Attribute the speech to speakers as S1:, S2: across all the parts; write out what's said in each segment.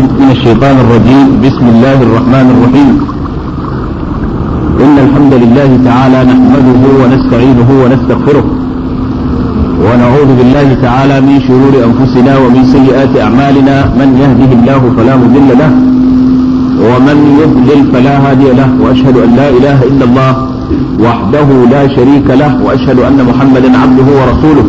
S1: من الشيطان الرجيم. بسم الله الرحمن الرحيم. إن الحمد لله تعالى نحمده ونستعينه ونستغفره ونعوذ بالله تعالى من شرور أنفسنا ومن سيئات أعمالنا. من يهده الله فلا مضل له ومن يضلل فلا هادي له، وأشهد أن لا إله إلا الله وحده لا شريك له، وأشهد أن محمدا عبده ورسوله.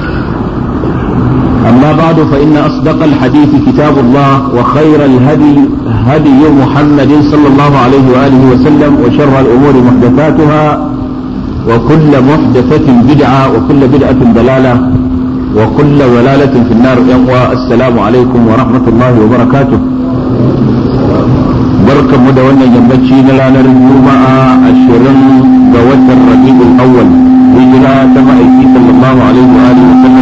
S1: أما بعد، فإن أصدق الحديث كتاب الله، وخير الهدي هدي محمد صلى الله عليه وآله وسلم، وشر الأمور محدثاتها، وكل محدثة بدعة، وكل بدعة ضلالة، وكل ضلالة في النار. السلام عليكم ورحمة الله وبركاته. بركة مدونة جنبتشي لنا الجمعة 20 بوت الربيع الأول هجرة تمائي صلى الله عليه وآله وسلم.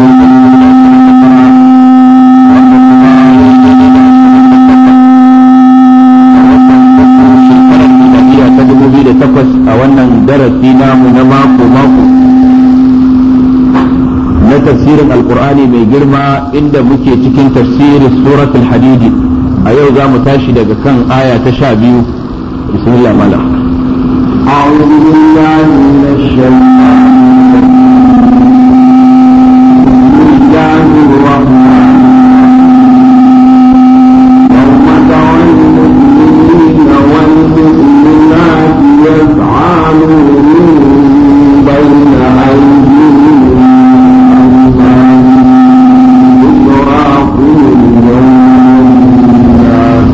S1: a wannan darasi namu na mako na tafsirin alkur'ani mai girma, inda muke cikin tafsirin suratul hadidi. a yau za mu tashi daga kan aya ta 12. bismillah mala.
S2: a'udhu billahi minash shaitanir rajim. يسعى نورهم بين أيديهم بشراكم اليوم الناس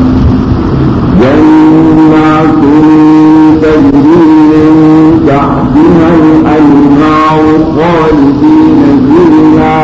S2: جنات تجري من تحتها الأنهار خالدين فيها،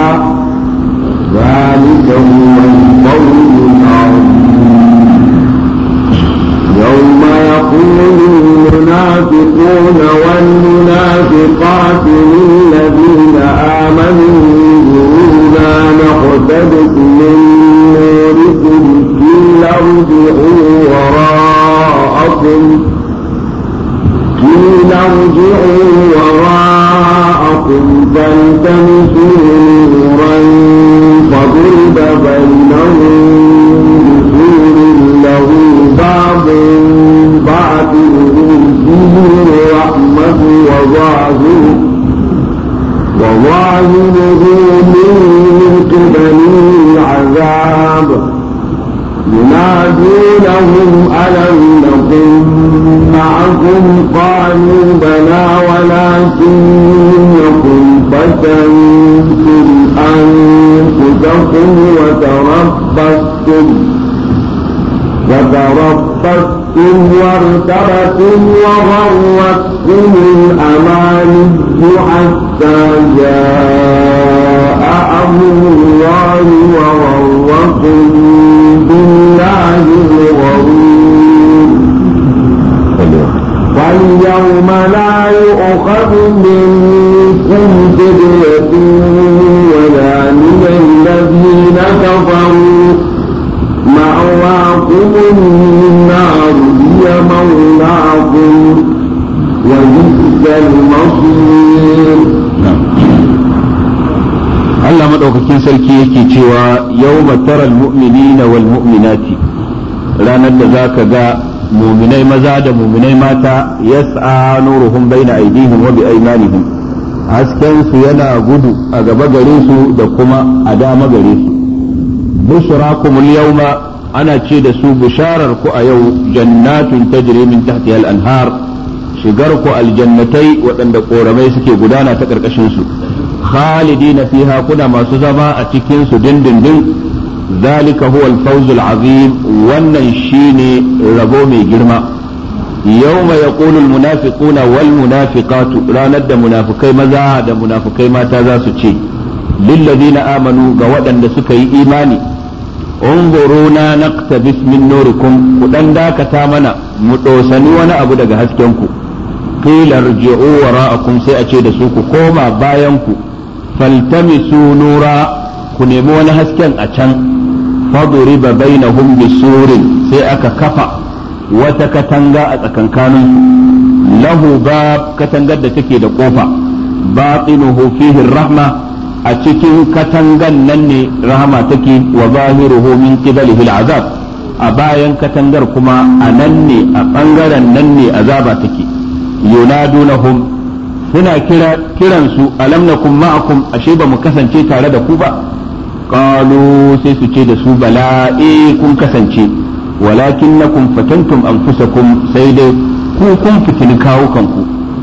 S2: ذلك هو الفوز العظيم. يوم يقول المنافقون والمنافقات للذين آمنوا انظرونا نقتبس من نوركم قيل ارجعوا وراءكم فالتمسوا نورا فضرب بينهم بسور له باب باطنه فيه الرحمة وظاهره من قبله العذاب. ينادونهم ألم نكن معكم قالوا بلى ولكنكم فتنتم أنفسكم وتربصتم وارتبتم وغرتكم الأماني حتى جاء أمر الله وغركم بالله الغرور. فاليوم لا يؤخذ منكم فدية ولا من الذين كفروا، مأواكم النار هي مولاكم وبئس المصير.
S1: Allah madaukakin sarki yake cewa yawma taral mu'minina wal mu'minati, ranar da zaka ga mu'minai maza da mu'minai mata, yas'a nuruhum baina aydihim wa bi aymanihim, hasken su yana gudu a gaba gare su da kuma a dama gare su. bushrakumul yawma, ana ce da su bisharar ku a yau, jannatun tajri min tahtiha al-anhar, shigar ku aljannatai waɗanda koramai suke gudana ta ƙarƙashin su, khalidina fiha, kuna masu zama a cikin su dindindin. zalika huwa al-fawz al-azim, wannan shine rabo mai girma. yawma yaqulu al-munafiquna wal munafiqatu, ranar da munafikai maza da munafikai mata za su ce lilladina amanu, ga waɗanda suka yi imani, unzuruna naqtabis min nurikum, ku dan dakata mana mu dosani wani abu daga haskenku. qila irji'u wara'akum, sai a ce da su ku koma bayan ku. faltamisu nura, ku nemi wani hasken a can. faduriba bainahum bisurin, sai aka kafa wata katanga a tsakankanin su. lahu bab, katangar da take da kofa. batinuhu fihi rahma, a cikin katangan nan ne rahama take, wa zahiruhu min qibalihi al'azab, a bayan katangar kuma a nan ne a ɓangaren nan ne azaba take yunadunahum suna kiransu alam nakum ma'akum ashe ba mu kasance tare da ku ba qalu sai su ce da su bala kun kasance walakinnakum fatantum anfusakum sai dai ku kun fitini kawo kanku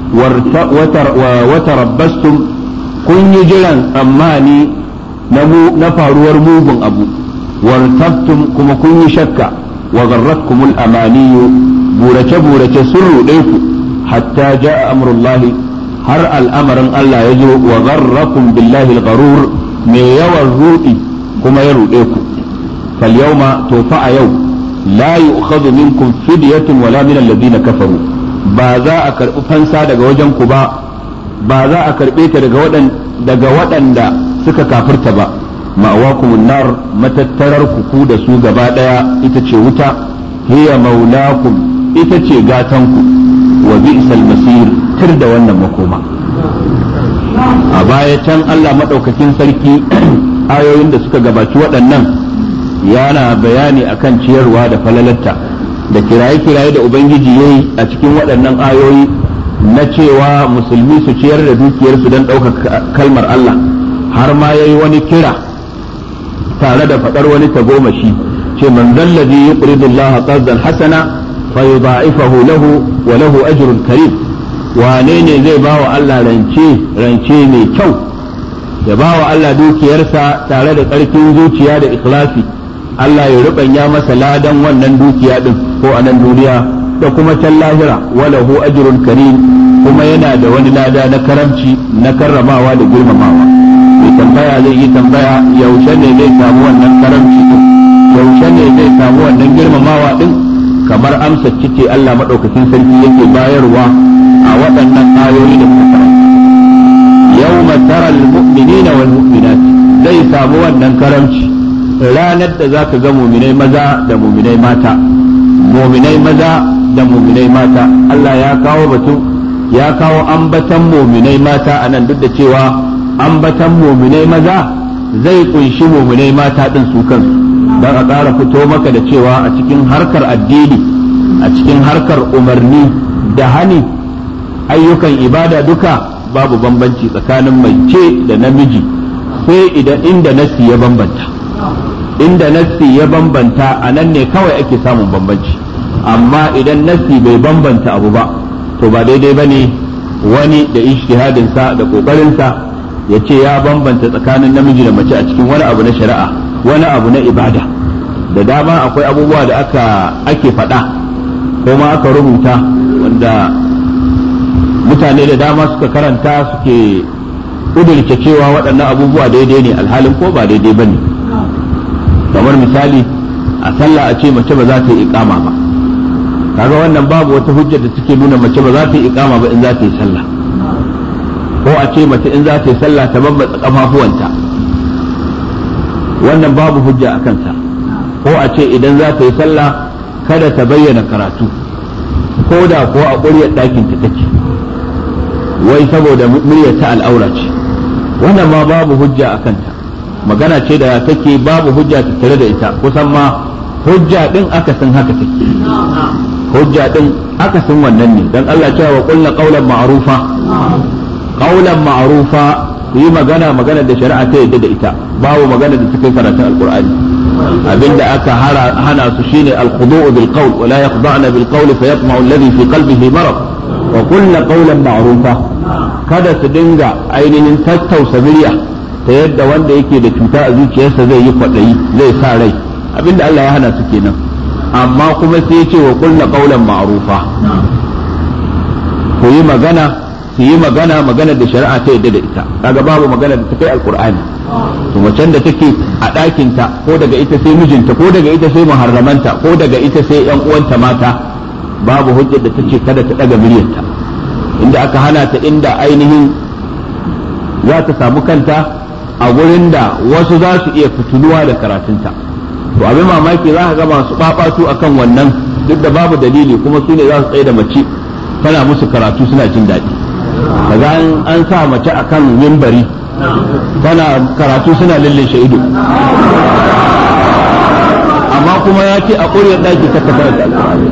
S1: wa tarabbastum kun yi jiran tsammani na faruwar mugun abu wartabtum kuma kun yi shakka wa garratkumul amaniyu burace sun ruɗe ku hatta ja'a amrullahi har al'amarin Allah ya zo wa garrakum billahi al-gharur mai yawan ruɗi kuma ya ruɗe ku fal yawma to fa a yau la yu'khadhu minkum fidyatun wala min alladhina kafaru ba za a karɓi fansa daga wajen ku ba za a karɓe ta daga waɗanda suka kafirta ba ma'awakumun nar matattarar ku da su gaba ɗaya ita ce wuta hiya maulakum ita ce gatanku wa bi'sal masir tir da wannan makoma a baya can Allah madaukakin sarki ayoyin da suka gabaci waɗannan yana bayani akan ciyarwa da falalarta da kiraye-kiraye da ubangiji yayi a cikin waɗannan ayoyi na cewa musulmi su ciyar da dukiyarsu don ɗaukar kalmar Allah har ma yayi wani kira tare da faɗar wani tagomashi ce man zallazi yuqridu Allah qardan hasana fa yudha'ifahu lahu wa lahu ajrun karim wane ne zai bawa Allah rance mai kyau ya bawa Allah dukiyarsa tare da ƙarfin zuciya da ikhlasi Allah ya rubanya masa ladan wannan dukiya din ko a nan duniya da kuma can lahira walahu ajrun karim kuma yana da wani lada na karamci na karramawa da girmamawa mai tambaya zai yi tambaya yaushe ne zai samu wannan karamci din yaushe ne zai samu wannan girmamawa din kamar amsa ce Allah madaukakin sarki yake bayarwa a waɗannan ayoyi da muka karanta yawma taral mu'minina wal mu'minat zai samu wannan karamci ranar da zaka ga mu'minai maza da mu'minai mata mu'minai maza da mu'minai mata Allah ya kawo ambatan mu'minai mata anan duk da cewa ambatan mu'minai maza zai kunshi mu'minai mata din su kansu dan a ƙara fito maka da cewa a cikin harkar addini a cikin harkar umarni da hani ayyukan ibada duka babu bambanci tsakanin mace da namiji sai idan inda nassi ya bambanta a nan ne kawai ake samun bambanci amma idan nassi bai bambanta abu ba to ba daidai bane wani da ijtihadinsa da kokarinsa ya ce ya bambanta tsakanin namiji da mace a cikin wani abu na shari'a wani abu na ibada da dama akwai abubuwa da ake faɗa ko ma aka rubuta wanda mutane da dama suka karanta suke ƙudurce cewa waɗannan abubuwa daidai ne alhalin ko ba daidai ba ne kamar misali a sallah a ce mace ba za ta yi iqama ba kaga wannan babu wata hujja da take nuna mace ba za ta yi iqama ba in za ta yi sallah ko a ce mace in za ta yi sallah ta bambata kafafuwanta wannan babu hujja a kansa ko a ce idan za ta yi sallah kada ta bayyana karatu ko da ko a ƙuryar ɗakin ta take wai saboda muryar ta al'aura ce wannan ma babu hujja a kanta magana ce da take babu hujja tattare da ita kusan ma hujja din akasin haka take hujja din akasin wannan ne dan Allah cewa qulna qawlan ma'rufa yi magana da shari'a ta yadda da ita babu magana da take karatun alqur'ani abinda aka hana su shine al-khudu' bil qawl wa la yakhda'na bil qawl fa yatma'u alladhi fi qalbihi marad wa qulna qawlan ma'rufa kada su dinga ainihin tattausa murya ta yadda wanda yake da cuta a zuciyarsa zai yi kwaɗayi zai sa rai abinda Allah ya hana su kenan amma kuma sai ya ce wa qulna qawlan ma'rufa ku yi magana da shari'a ta yadda da ita kaga babu magana da ta kai alqur'ani to macen da take a ɗakin ta ko daga ita sai mijinta ko daga ita sai muharramanta ko daga ita sai ƴan uwanta mata babu hujjar da tace kada ta daga muryarta inda aka hana ta inda ainihin za ta samu kanta a gurin da wasu za su iya fituluwa da karatunta to abin mamaki za ka ga masu babatu akan wannan duk da babu dalili kuma su ne za su tsaye da mace tana musu karatu suna jin daɗi kaga an sa mace akan mimbari tana karatu suna lillishe ido amma kuma ya ce a ƙuryar ɗaki ka ta karanta alƙur'ani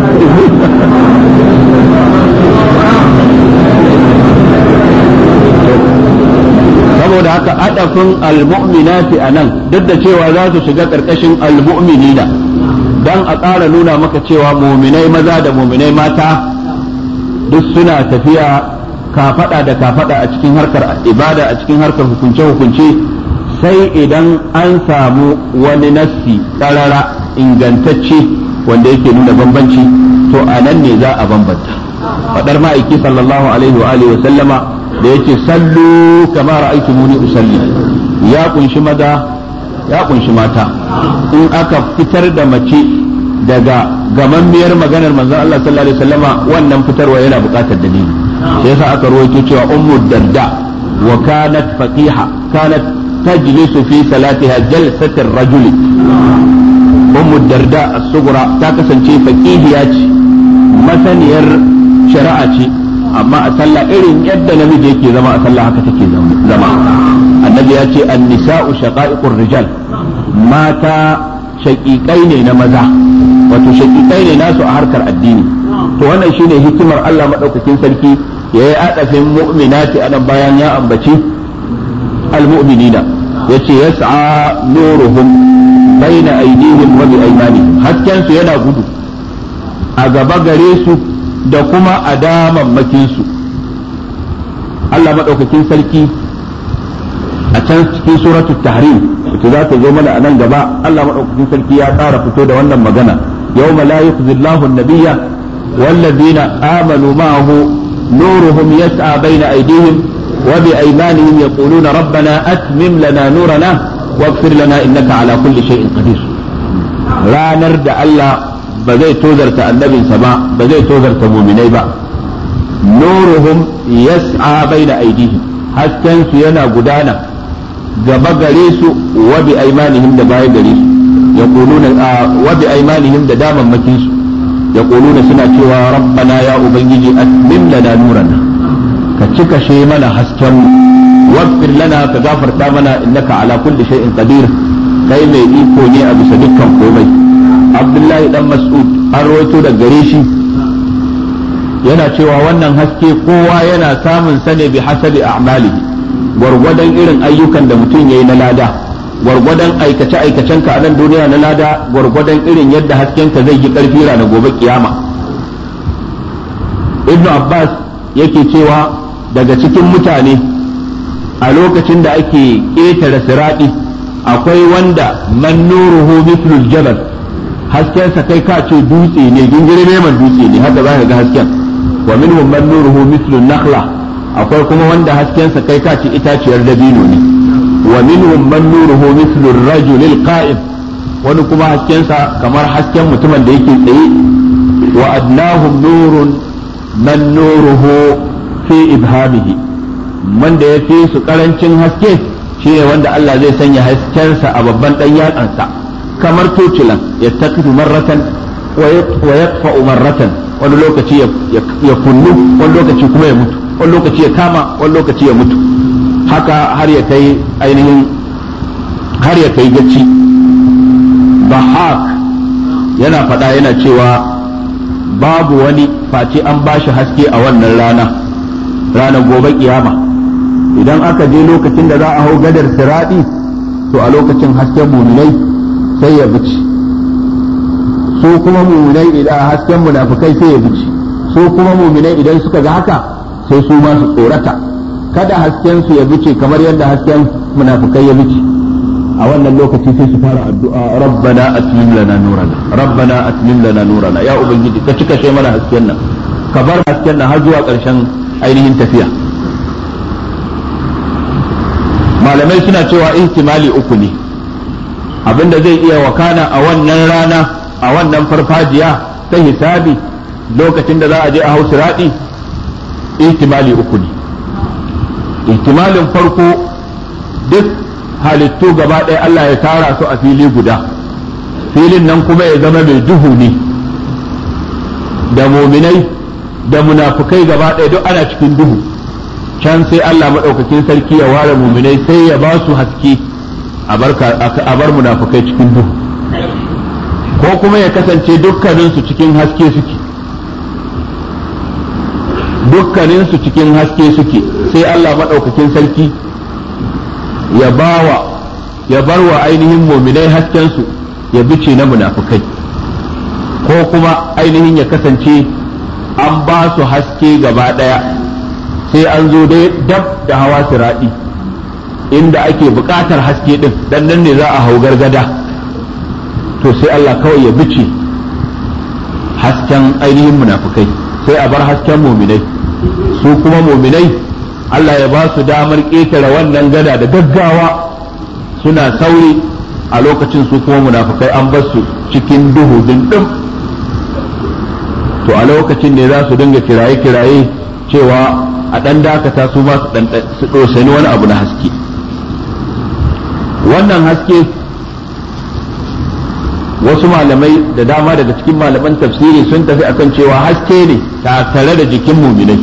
S1: saboda haka adafin almu'minati anan duk da cewa za su shiga ƙarƙashin almu'minina dan a ƙara nuna maka cewa muminai maza da muminai mata duk suna tafiya kafada da kafada a cikin harkar ibada a cikin harkar hukunce-hukunce sai idan an samu wani nassi ƙarara ingantacce wanda yake nuna bambanci to a nan ne za a bambanta fadar ma'aiki sallallahu alaihi wa alihi wa sallama da yake sallu kama ra'aytumuni usalli ya kunshi maza ya kunshi mata in aka fitar da mace daga gamammiyar maganar manzon Allah sallallahu alaihi wasallama wannan fitarwa yana buƙatar dalili sai yasa aka rawaito cewa ummu darda wa kanat faqiha kanat tajlisu fi salatiha jalsat ar-rajuli ummu darda as-sughra ta kasance faqihiya ce masaniyar shari'a ce amma a sallah irin yadda namiji yake zama a sallah haka take zama annabi ya ce an-nisa'u shaqa'iqur rijal mata shaƙiƙai ne na maza wato shaƙiƙai ne nasu a harkar addini to wannan shine hikimar Allah madaukakin sarki yayi adafin mu'minati anan bayan ya ambaci almu'minina yace yas'a nuruhum baina aydihim wa bi aymanihim hasken su yana gudu a gaba gare su da kuma a damammakin su Allah madaukakin sarki a can cikin suratul tahrim wacce za ta zo mana a nan gaba Allah madaukakin sarki ya tsara fito da wannan magana yawma la yukhzi Allahu an-nabiyya wallazina amanu ma'ahu nuruhum yas'a bayna aydihim wa bi aymanihim yaquluna rabbana atmim lana nurana waghfir lana innaka ala kulli shay'in qadir ranar da Allah ba zai tozarta annabinsa ba zai tozarta mu'minai ba nuruhum yas'a bayna aydihim hasken su yana gudana gaba gare su wa bi aymanihim da baya gare su yaquluna wa bi aymanihim da damammakin su yaquluna suna cewa rabbana ya ubangiji atmim lana nurana ka cika she mana hasken mu waghfir lana ka gafarta mana innaka ala kulli shay'in qadir kai mai iko ne a bisa dukkan komai abdullahi dan mas'ud an rawaito da gare shi yana cewa wannan haske kowa yana samun sa ne bi hasabi a'malihi gwargwadon irin ayyukan da mutum yayi na lada gwargwadon aikace aikacen ka a nan duniya na lada gwargwadon irin yadda hasken ka zai yi karfi ranar gobe kiyama ibnu abbas yake cewa daga cikin mutane a lokacin da ake ƙetare siradi akwai wanda man nuruhu mithlul jabal hasken sa kai ka ce dutse ne gingire man dutse ne haka za ka ga hasken wa minhum man nuruhu mithlun nakhla akwai kuma wanda haskensa kai ka ci itaciyar dabino ne wa minhum man nuruhu mithlu ar-rajul al-qa'im wani kuma haskensa kamar hasken mutumin da yake tsaye wa adnahum nurun man nuruhu fi ibhamihi man da yafi su karancin haske shine wanda Allah zai sanya haskensa a babban dan yatsansa kamar tocilan yattaqidu marratan wa yatfa'u marratan wani lokaci ya kullu wani lokaci kuma ya mutu wani lokaci ya kama wani lokaci ya mutu haka har ya kai ainihin har ya kai gaci bahak yana faɗa yana cewa babu wani face an bashi haske a wannan ranar gobe kiyama idan aka je lokacin da za a hau gadar siradi to a lokacin hasken muminai sai ya bici su kuma muminai idan hasken munafikai sai ya bici su kuma muminai idan suka ga haka sai su ma su tsorata kada hasken su ya bice kamar yadda hasken munafikai ya bice a wannan lokaci sai su fara addu'a rabbana atmim lana nurana rabbana atmim lana nurana ya ubangiji ka cika shi mana hasken nan ka bar hasken nan har zuwa ƙarshen ainihin tafiya malamai suna cewa ihtimali uku ne abinda zai iya wakana a wannan rana a wannan farfajiya ta hisabi lokacin da za a je a hau sirati ihtimali uku ne ihtimalin farko duk halittu gaba ɗaya Allah ya tara su a fili guda filin nan kuma ya zama mai duhu ne da muminai da munafukai gaba ɗaya duk ana cikin duhu can sai Allah maɗaukakin sarki ya ware muminai sai ya ba su haske a bar munafukai cikin duhu ko kuma ya kasance dukkaninsu cikin haske suke, dukkaninsu cikin haske suke, sai Allah maɗaukakin sarki ya barwa ainihin muminai haskensu ya bice na munafukai, ko kuma ainihin ya kasance an ba su haske gaba ɗaya sai an zo dab da hawa siraɗi inda ake buƙatar haske ɗin dan nan ne za a hau gargada, to sai Allah kawai ya bice hasken ainihin munafukai sai a bar hasken muminai, su kuma muminai Allah ya ba su damar ƙetare wannan gada da gaggawa suna sauri, a lokacin su kuma munafukai an bar su cikin duhu dindim. To a lokacin ne za su dinga kiraye-kiraye cewa a ɗan dakata su ma su ɗosani wani abu na haske. Wannan haske wasu malamai da dama daga cikin malaman tafsiri sun tafi akan cewa haske ne tattare da jikin muminai,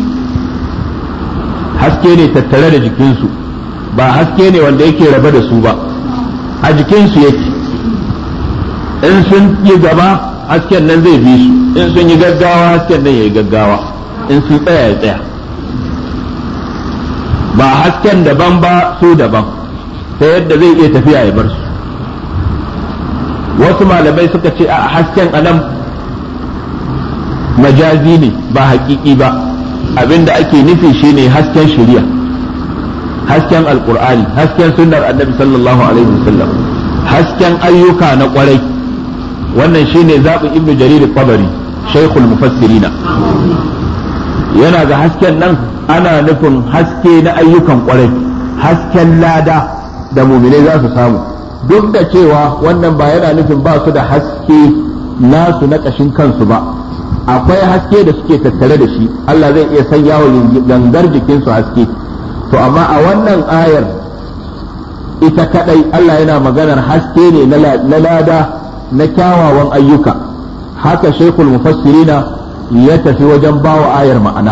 S1: haske ne tattare da jikinsu, ba haske ne wanda yake rabe da su ba, a jikinsu yake. In sun yi gaba hasken nan zai bi su, in sun yi gaggawa hasken nan ya yi gaggawa, in sun tsaya ya tsaya. Ba hasken daban ba su daban, ta yadda zai iya tafiya ya bar su. Wasu malamai suka ce a hasken anan majazi ne ba haƙiƙi ba, abinda ake nufi shine hasken shari'a, hasken alƙur'ani, hasken sunnar annabi sallallahu alaihi wasallam, hasken ayyuka na ƙwarai. Wannan shine zaɓin ibnu jarir al-tabari shaykhul mufassirina, yana ga hasken nan ana nufin haske na ayyukan ƙwarai, hasken lada da mu'minai za su samu, duk da cewa wannan ba yana nufin ba su da haske nasu na ƙashin kansu ba, akwai haske da suke tattare da shi, Allah zai iya sanya wa gangar jikinsu haske. To amma a wannan ayar ita kadai Allah yana maganar haske ne na lada na kyawawan ayyuka, haka shaykhul mufassirina ya tafi wajen bawa ayar ma'ana,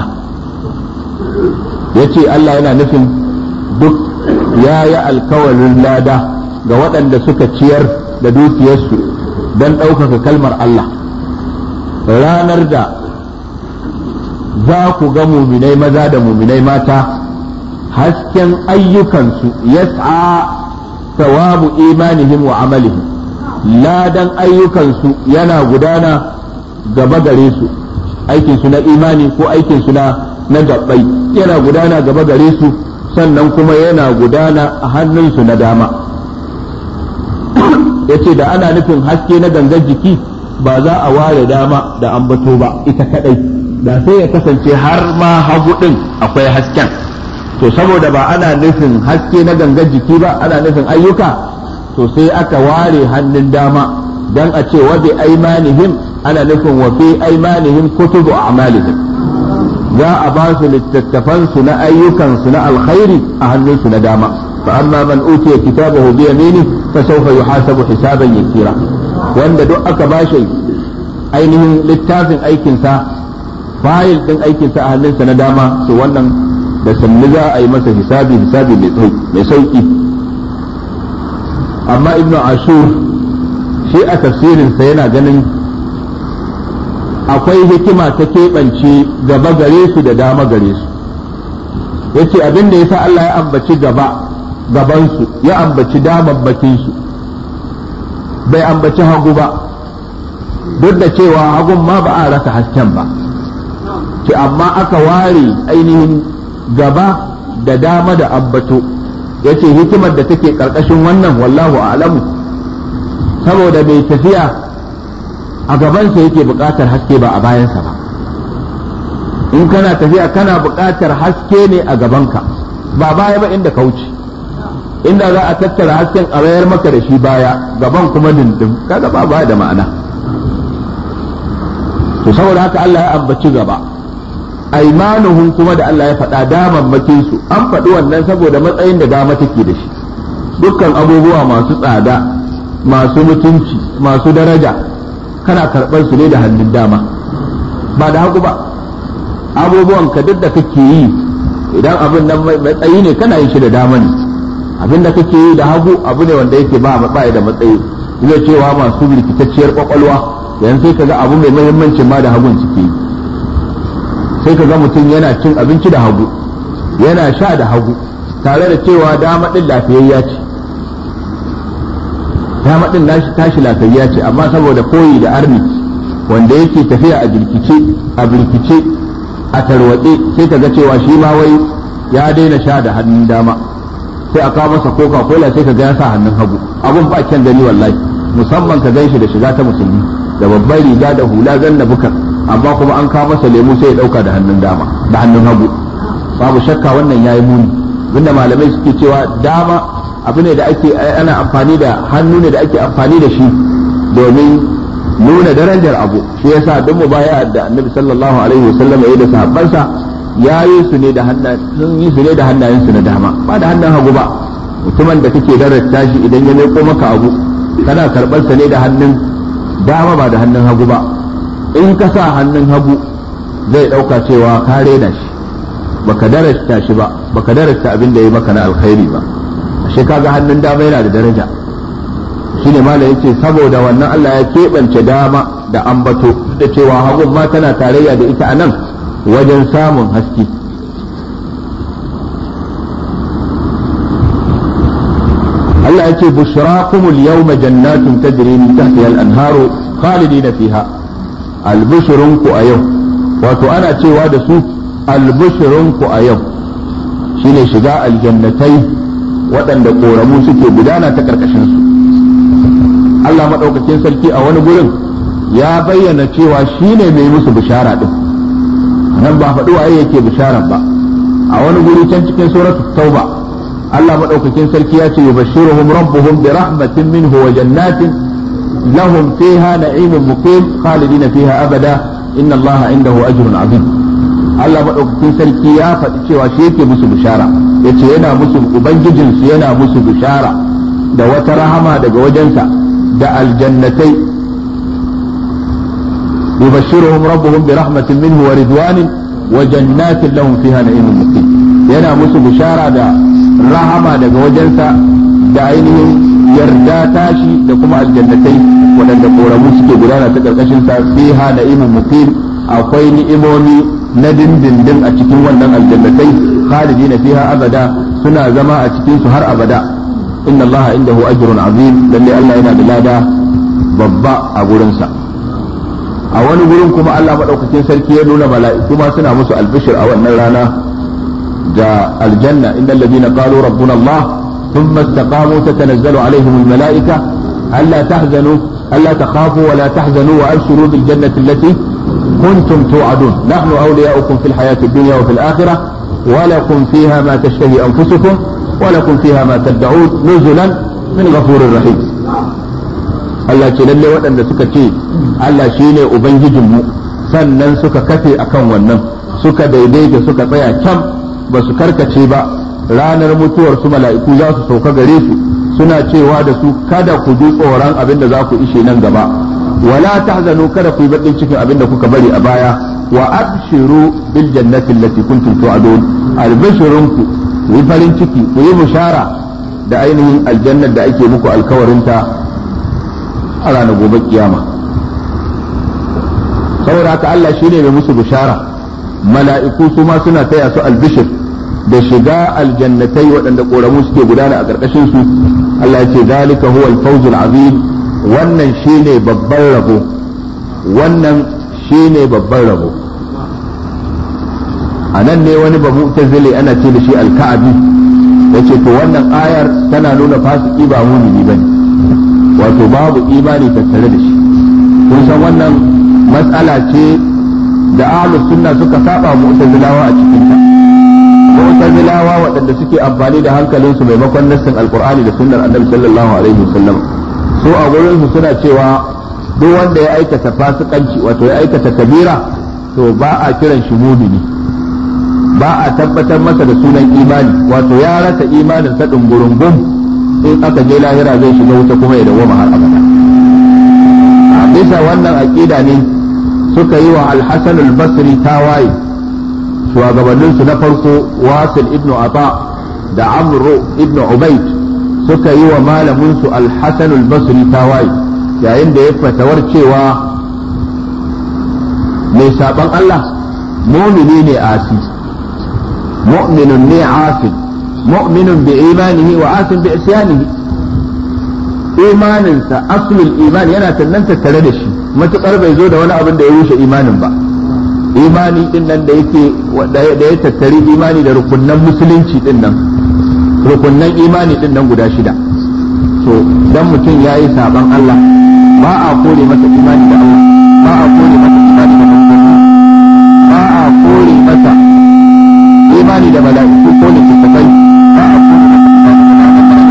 S1: yace Allah yana nufin duk ya yi alkawarin lada ga waɗanda suka ciyar da dukiyarsu don ɗaukaka kalmar Allah, ranar da za ku ga muminai maza da muminai mata hasken ayyukansu yas'a thawabu imanihim wa amalihim, ladan ayyukansu yana gudana gaba gare su, aikinsu na imani ko aikinsu na gabbai yana gudana gaba gare su, sannan kuma yana gudana a hannunsu na dama. Yace da ana nufin haske na gangan jiki ba za a ware dama da ambato ba ita kadai, da sai ya kasance har ma hagu din akwai hasken. To saboda ba ana nufin haske na gangan jiki ba, ana nufin ayyuka, to sai aka ware hannun dama dan a ce wa bi aymanihim, ana nufin wa fi aymanihim kutubu a'malihim, za a ba su littattafan su na ayyukan su na alkhairi a hannun su na dama. fa amma man utiya kitabahu bi yamini fa sawfa yuhasabu hisaban yasira, wanda duk aka bashi ainihin littafin aikinsa, fayil din aikinsa a hannunsa na dama, to wannan da sannu za a yi masa hisabi mai sauki. Amma ibnu ashur shi a tafsirinsa yana ganin akwai hikima ta keɓance gaba gare su da dama gare su, yace abin da yasa Allah ya ambaci gabansu ya ambaci damammakinsu bai ambaci hagu ba, duk da cewa hagun ma ba a rasa hasken ba, ce amma aka ware ainihin gaba da dama da ambato, yace hikimar da take karkashin wannan wallahu a'lamu, saboda mai tafiya a gabansa yake buƙatar haske ba a bayansa ba. In kana tafiya kana buƙatar haske ne a gabanka ba baya ba inda ka wuce, inda za a tattara hasken a bayar maka da shi baya, gaban kuma dindin, kaga ba baya da ma'ana. To saboda haka Allah ya ambaci gaba, aimanuhum kuma da Allah ya faɗa damammakin su, an faɗi wannan saboda matsayin da dama take da shi. Dukkan abubuwa masu tsada, masu mutunci, masu daraja, kana karɓar su ne da hannun dama ba da hagu ba. Abubuwan ka duk da kake yi, idan abin nan matsayi ne kana yin shi da dama ne, abin da kake yi da hagu abu ne wanda yake ba da matsayi. zai cewa masu rikitacciyar kwakwalwa yanzu sai kaga abu mai muhimmanci ma da hagun suke yi, sai kaga mutum yana cin abinci da hagu yana sha da hagu tare da cewa dama din lafiyayya ce, dama din tashi lafiyayya ce, amma saboda koyi da arni wanda yake tafiya a birkice a tarwatse sai kaga cewa shi ma wai ya daina sha da hannun dama, sai a kawo masa coca cola sai kaga ya sa hannun hagu. Abun ba kyan gani wallahi, musamman ka ganshi da shiga ta musulmi da babbar riga da hula zanna bukar, amma kuma an kawo masa lemu sai ya dauka da hannun dama da hannun hagu. Babu shakka wannan yayi muni. Abinda malamai suke cewa dama abu ne da ake ana amfani da hannu ne da ake amfani da shi domin nuna darajar abu. Shi yasa duk mubaya da Annabi sallallahu alaihi wasallam ya yi da sahabbansa ya yi su ne da hannayensu na dama ba da hannun hagu ba. Mutumin da kake daraja shi idan ya meko maka abu kana karɓar sa ne da hannun dama ba da hannun hagu ba. In ka sa hannun hagu zai ɗauka cewa ka rena shi, baka darasta shi ba, baka darasta abin da ya maka na alkhairi ba. Ashe kaga hannun dama yana da daraja. Shine malam yace saboda wannan Allah ya keɓance dama da ambato da cewa hagun ma tana tarayya da ita anan wajen samun haske. Allah yace bushrakumul yawma jannatun tajri min tahtiha al-anharu khalidina fiha. Albushrunku a yau, wato ana cewa da su albushrunku a yau shine shiga aljannatai waɗanda ƙoramu suke gudana ta ƙarƙashin su. Allah maɗaukakin sarki a wani gurin ya bayyana cewa shine mai musu bishara din, nan ba faɗi waye yake bisharar ba. A wani guri can cikin suratul tauba Allah maɗaukakin sarki ya ce yubashshiruhum rabbuhum bi rahmatin minhu wa jannatin lahum fiha na'imun muqim khalidina fiha abada inna Allaha indahu ajrun azim. Allah maɗaukakin sarki ya faɗi cewa shi yake musu bishara, yace yana musu ubangijinsu yana musu bishara da wata rahama daga wajensa da aljannatai. yubashshiruhum rabbuhum bi rahmatin minhu wa ridwanin wa jannatin lahum fiha na'imun muqim. Yana musu bishara da rahama daga wajensa da ainihin yarda tashi da kuma aljannatai waɗanda koramu suke gudana ta karkashin sa. fiha na'imun muqim, akwai ni'imomi na dindindin a cikin wannan aljannatai. khalidina fiha abada, suna zama a cikin su har abada. inna allaha indahu ajrun azim, lalle Allah yana da lada babba a gurinsa. A wani gurin kuma Allah madaukakin sarki ya nuna mala'iku ma suna musu albishir a wannan rana da aljanna. innal ladina qalu rabbuna Allah thumma istaqamu tatanazzalu alaihim almala'ika alla tahzanu alla takhafu wa la tahzanu wa abshiru bil jannati allati kuntum tu'adun nahnu awliya'ukum fil hayati ad-dunya wa fil akhirah wa lakum fiha ma tashtahi anfusukum ولكم فيها ما تدعون نزلا من غفور رحيم. Allah ce lalle waɗanda suka ce Allah shine ubangijinmu sannan suka kafe akan wannan suka daidaita suka tsaya can ba su karkace ba, ranar mutuwar su mala'iku za su sauka gare su suna cewa da su kada ku ji tsoron abin da za ku ishe nan gaba, wala tahzanu kada ku yi bakin cikin abin da kuka bari a baya, wa abshiru bil jannati allati kuntum tu'adun. Albashirunku ku yi farin ciki ku yi bushara da ainihin aljannar da ake muku alkawarinta a ranar gobe kiyama. saboda haka Allah shine mai musu bushara, mala'iku su ma suna taya su albishir da shiga aljannatai waɗanda ƙoramu suke gudana a ƙarƙashin su. Allah ya ce zalika huwa al-fawzul azim, wannan shine babban rabo, wannan shine babban rabo. a nan ne wani ba mu'tazili ana ce da shi al-ka'bi yace to wannan ayar tana nuna fasiki ba mu'mini bane, wato babu imani tattare da shi. kun san wannan mas'ala ce da ahlus sunna suka saba mu'tazilawa a cikin ta. mu'tazilawa waɗanda suke amfani da hankalinsu maimakon nassin alqur'ani da sunnar annabi sallallahu alaihi wasallam, su a gurin su suna cewa duk wanda ya aikata fasikanci wato ya aikata kabira to ba a kiran shi mu'mini, ba a tabbatar masa da sunan imani, wato ya rasa imanin sa dungurungum, in aka je lahira zai shiga wuta kuma ya dawoma har abada. A bisa wannan aqida ne suka yi wa al-Hasan al-Basri tawaye, shugabannin su na farko Wasil ibn Ata da Amr ibn Ubayd suka yi wa malaminsu al-Hasan al-Basri tawaye yayin da ya fatawar cewa mai saban Allah mu'mini ne asi mu'minun ne asi mu'minun bi imanihi wa asin bi isyanihi imaninsa aslul iman yana tannanta tare da shi matukar bai zo da wani abin da ya rushe imanin ba imani din nan da yake da ya tattari imani da rukunnan musulunci din nan rukunnan imani din nan guda 6 so dan mutum yayi saban Allah ba a kore masa imani da Allah ba a kore masa imani da manzanni ba a kore masa imani da mala'iku ko ne tafai ba a kore masa imani da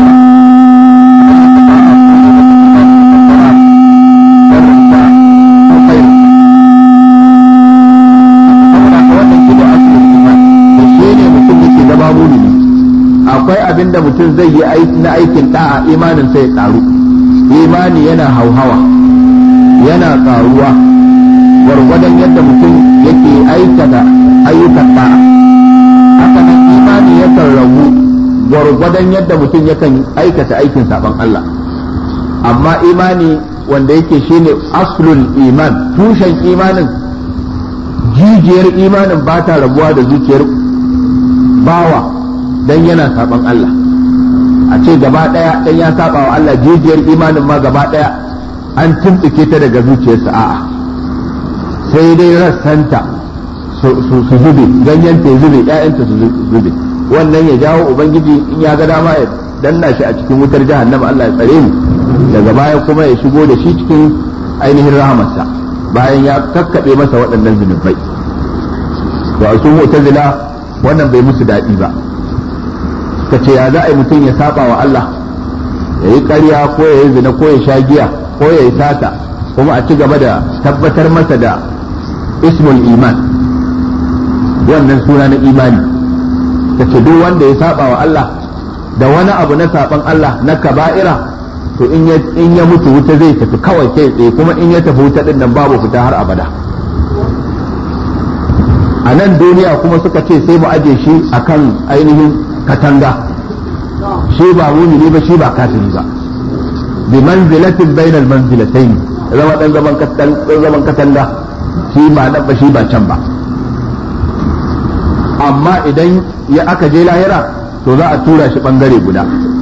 S1: akwai abin da mutum zai yi na aikin da'a imanin sai ya karu imani yana hauhawa yana karuwa gwargwadon yadda mutum yake aikata ayyukan da'a haka nan imani yakan ragu gwargwadon yadda mutum yakan aikata aikin saban Allah amma imani wanda yake shine aslul iman tushen imanin jijiyar imanin ba ta rabuwa da zuciyar bawa dan yana saban Allah a ce gaba daya dan ya saba wa Allah jijiyar imanin ma gaba daya an tuntuke ta daga zuciyarsa a'a sai dai rassanta su zube ganyenta ya zube ƴaƴanta su zube wannan ya jawo ubangiji in ya ga dama ya danna shi a cikin wutar jahannama Allah ya tsare mu daga baya kuma ya shigo da shi cikin ainihin rahamarsa bayan ya kakkabe masa waɗannan zunubai da su mu'tazila wannan bai musu daɗi ba ka ce ya za a yi mutum ya saba wa Allah ya yi ƙarya ko ya yi zina ko ya sha giya ko ya yi sata kuma a ci gaba da tabbatar masa da ismul iman wannan suna na imani ka ce duk wanda ya saba wa Allah da wani abu na saban Allah na kaba'ira to in ya mutu wuta zai tafi kawai kai tsaye kuma in ya tafi wuta din nan babu fita har abada a nan duniya kuma suka ce sai mu aje shi akan ainihin katanga shi ba mumini ba shi ba kafiri ba bi manzilatin bainal manzilatayn zama dan zaman katanga shi ba nan ba shi ba can ba amma idan ya aka je lahira to za a tura shi bangare guda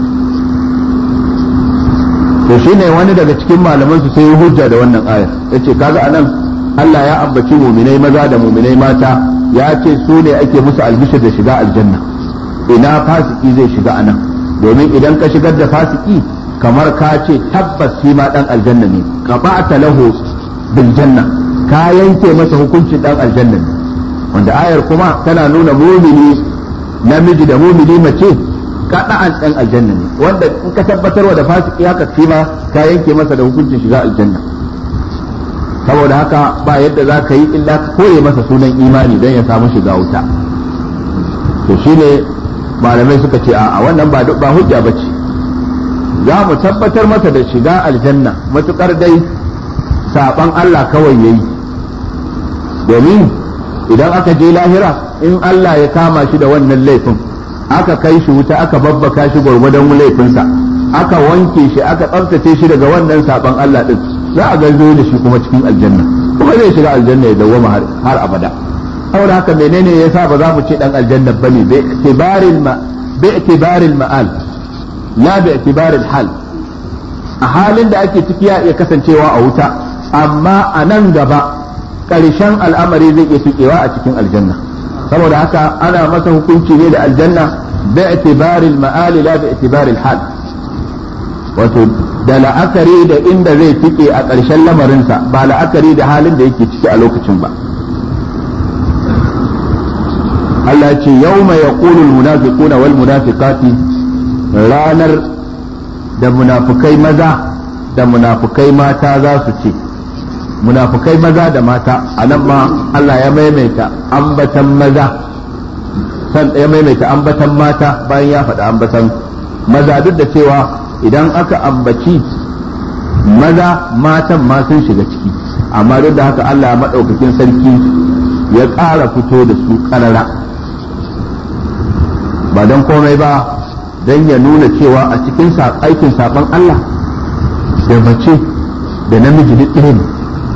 S1: to shine wani daga cikin malaman su sai hujja da wannan ayar yace kaga anan Allah ya ambaci muminai maza da muminai mata ya ce su ne ake musu albishir da shiga aljanna ina fasiki zai shiga anan domin idan ka shigar da fasiki kamar ka ce tabbas shi ma dan aljanna ne ka ba'ata lahu bil janna ka yanke masa hukuncin dan aljanna ne wanda ayar kuma tana nuna mumini namiji da mumini mace kada'an dan aljanna ne wanda in ka tabbatarwa da fasiki haka shi ma ka yanke masa da hukuncin shiga aljanna saboda haka ba yadda za ka yi illa ka koye masa sunan imani don ya samu shiga wuta to shine malamai suka ce a wannan ba hujja bace za mu tabbatar masa da shiga aljanna matukar dai saban Allah kawai yayi domin idan aka je lahira in Allah ya kama shi da wannan laifin aka kai shi wuta aka babbaka shi gwargwadon laifinsa aka wanke shi aka tsaftace shi daga wannan saban Allah din za a garzo da shi kuma cikin aljanna kuma zai shiga aljanna ya dawwama har abada saboda haka menene yasa ba za mu ce dan aljanna bane bi itibaril ma'al la bi itibaril hal a halin da ake ciki ya iya kasancewa a wuta amma a nan gaba ƙarshen al'amari zai iya tukewa a cikin aljanna saboda haka ana masa hukunci ne da aljanna bi itibaril ma'al la bi itibaril hal wato da la'akari da inda zai tike a ƙarshen lamarinsa ba la'akari da halin da yake ciki a lokacin ba Allah ce yawma yaqulu almunafiquna wal munafiqati ranar da munafikai maza da munafikai mata za su ce munafikai maza da mata anan ma Allah ya maimaita ambatan maza san ya maimaita ambatan mata bayan ya faɗa ambatan maza duk da cewa idan aka ambaci maza matan ma sun shiga ciki amma duk da haka Allah ya madaukakin sarki ya ƙara fito da su ƙarara ba don komai ba don ya nuna cewa a cikin aikin saɓon Allah da mace da namiji duk ɗaya ne.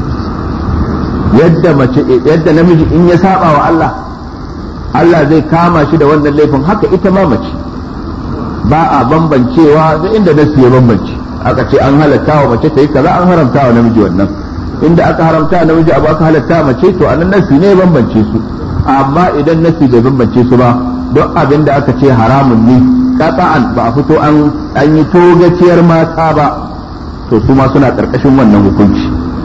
S1: Yadda namiji in ya saba wa Allah, Allah zai kama shi da wannan laifin, haka ita ma mace ba a bambancewa da inda nasu ya bambance. Aka ce an halatta wa mace ta yi kaza, an haramta wa namiji wannan. Inda aka haramta wa namiji abu aka halatta wa mace, to anan nasi ne ya bambance su. Amma idan nasi bai bambance su ba, duk abin da aka ce haramun ne qat'an, ba a fito an yi togaciyar mata ba, to su ma suna karkashin wannan hukunci.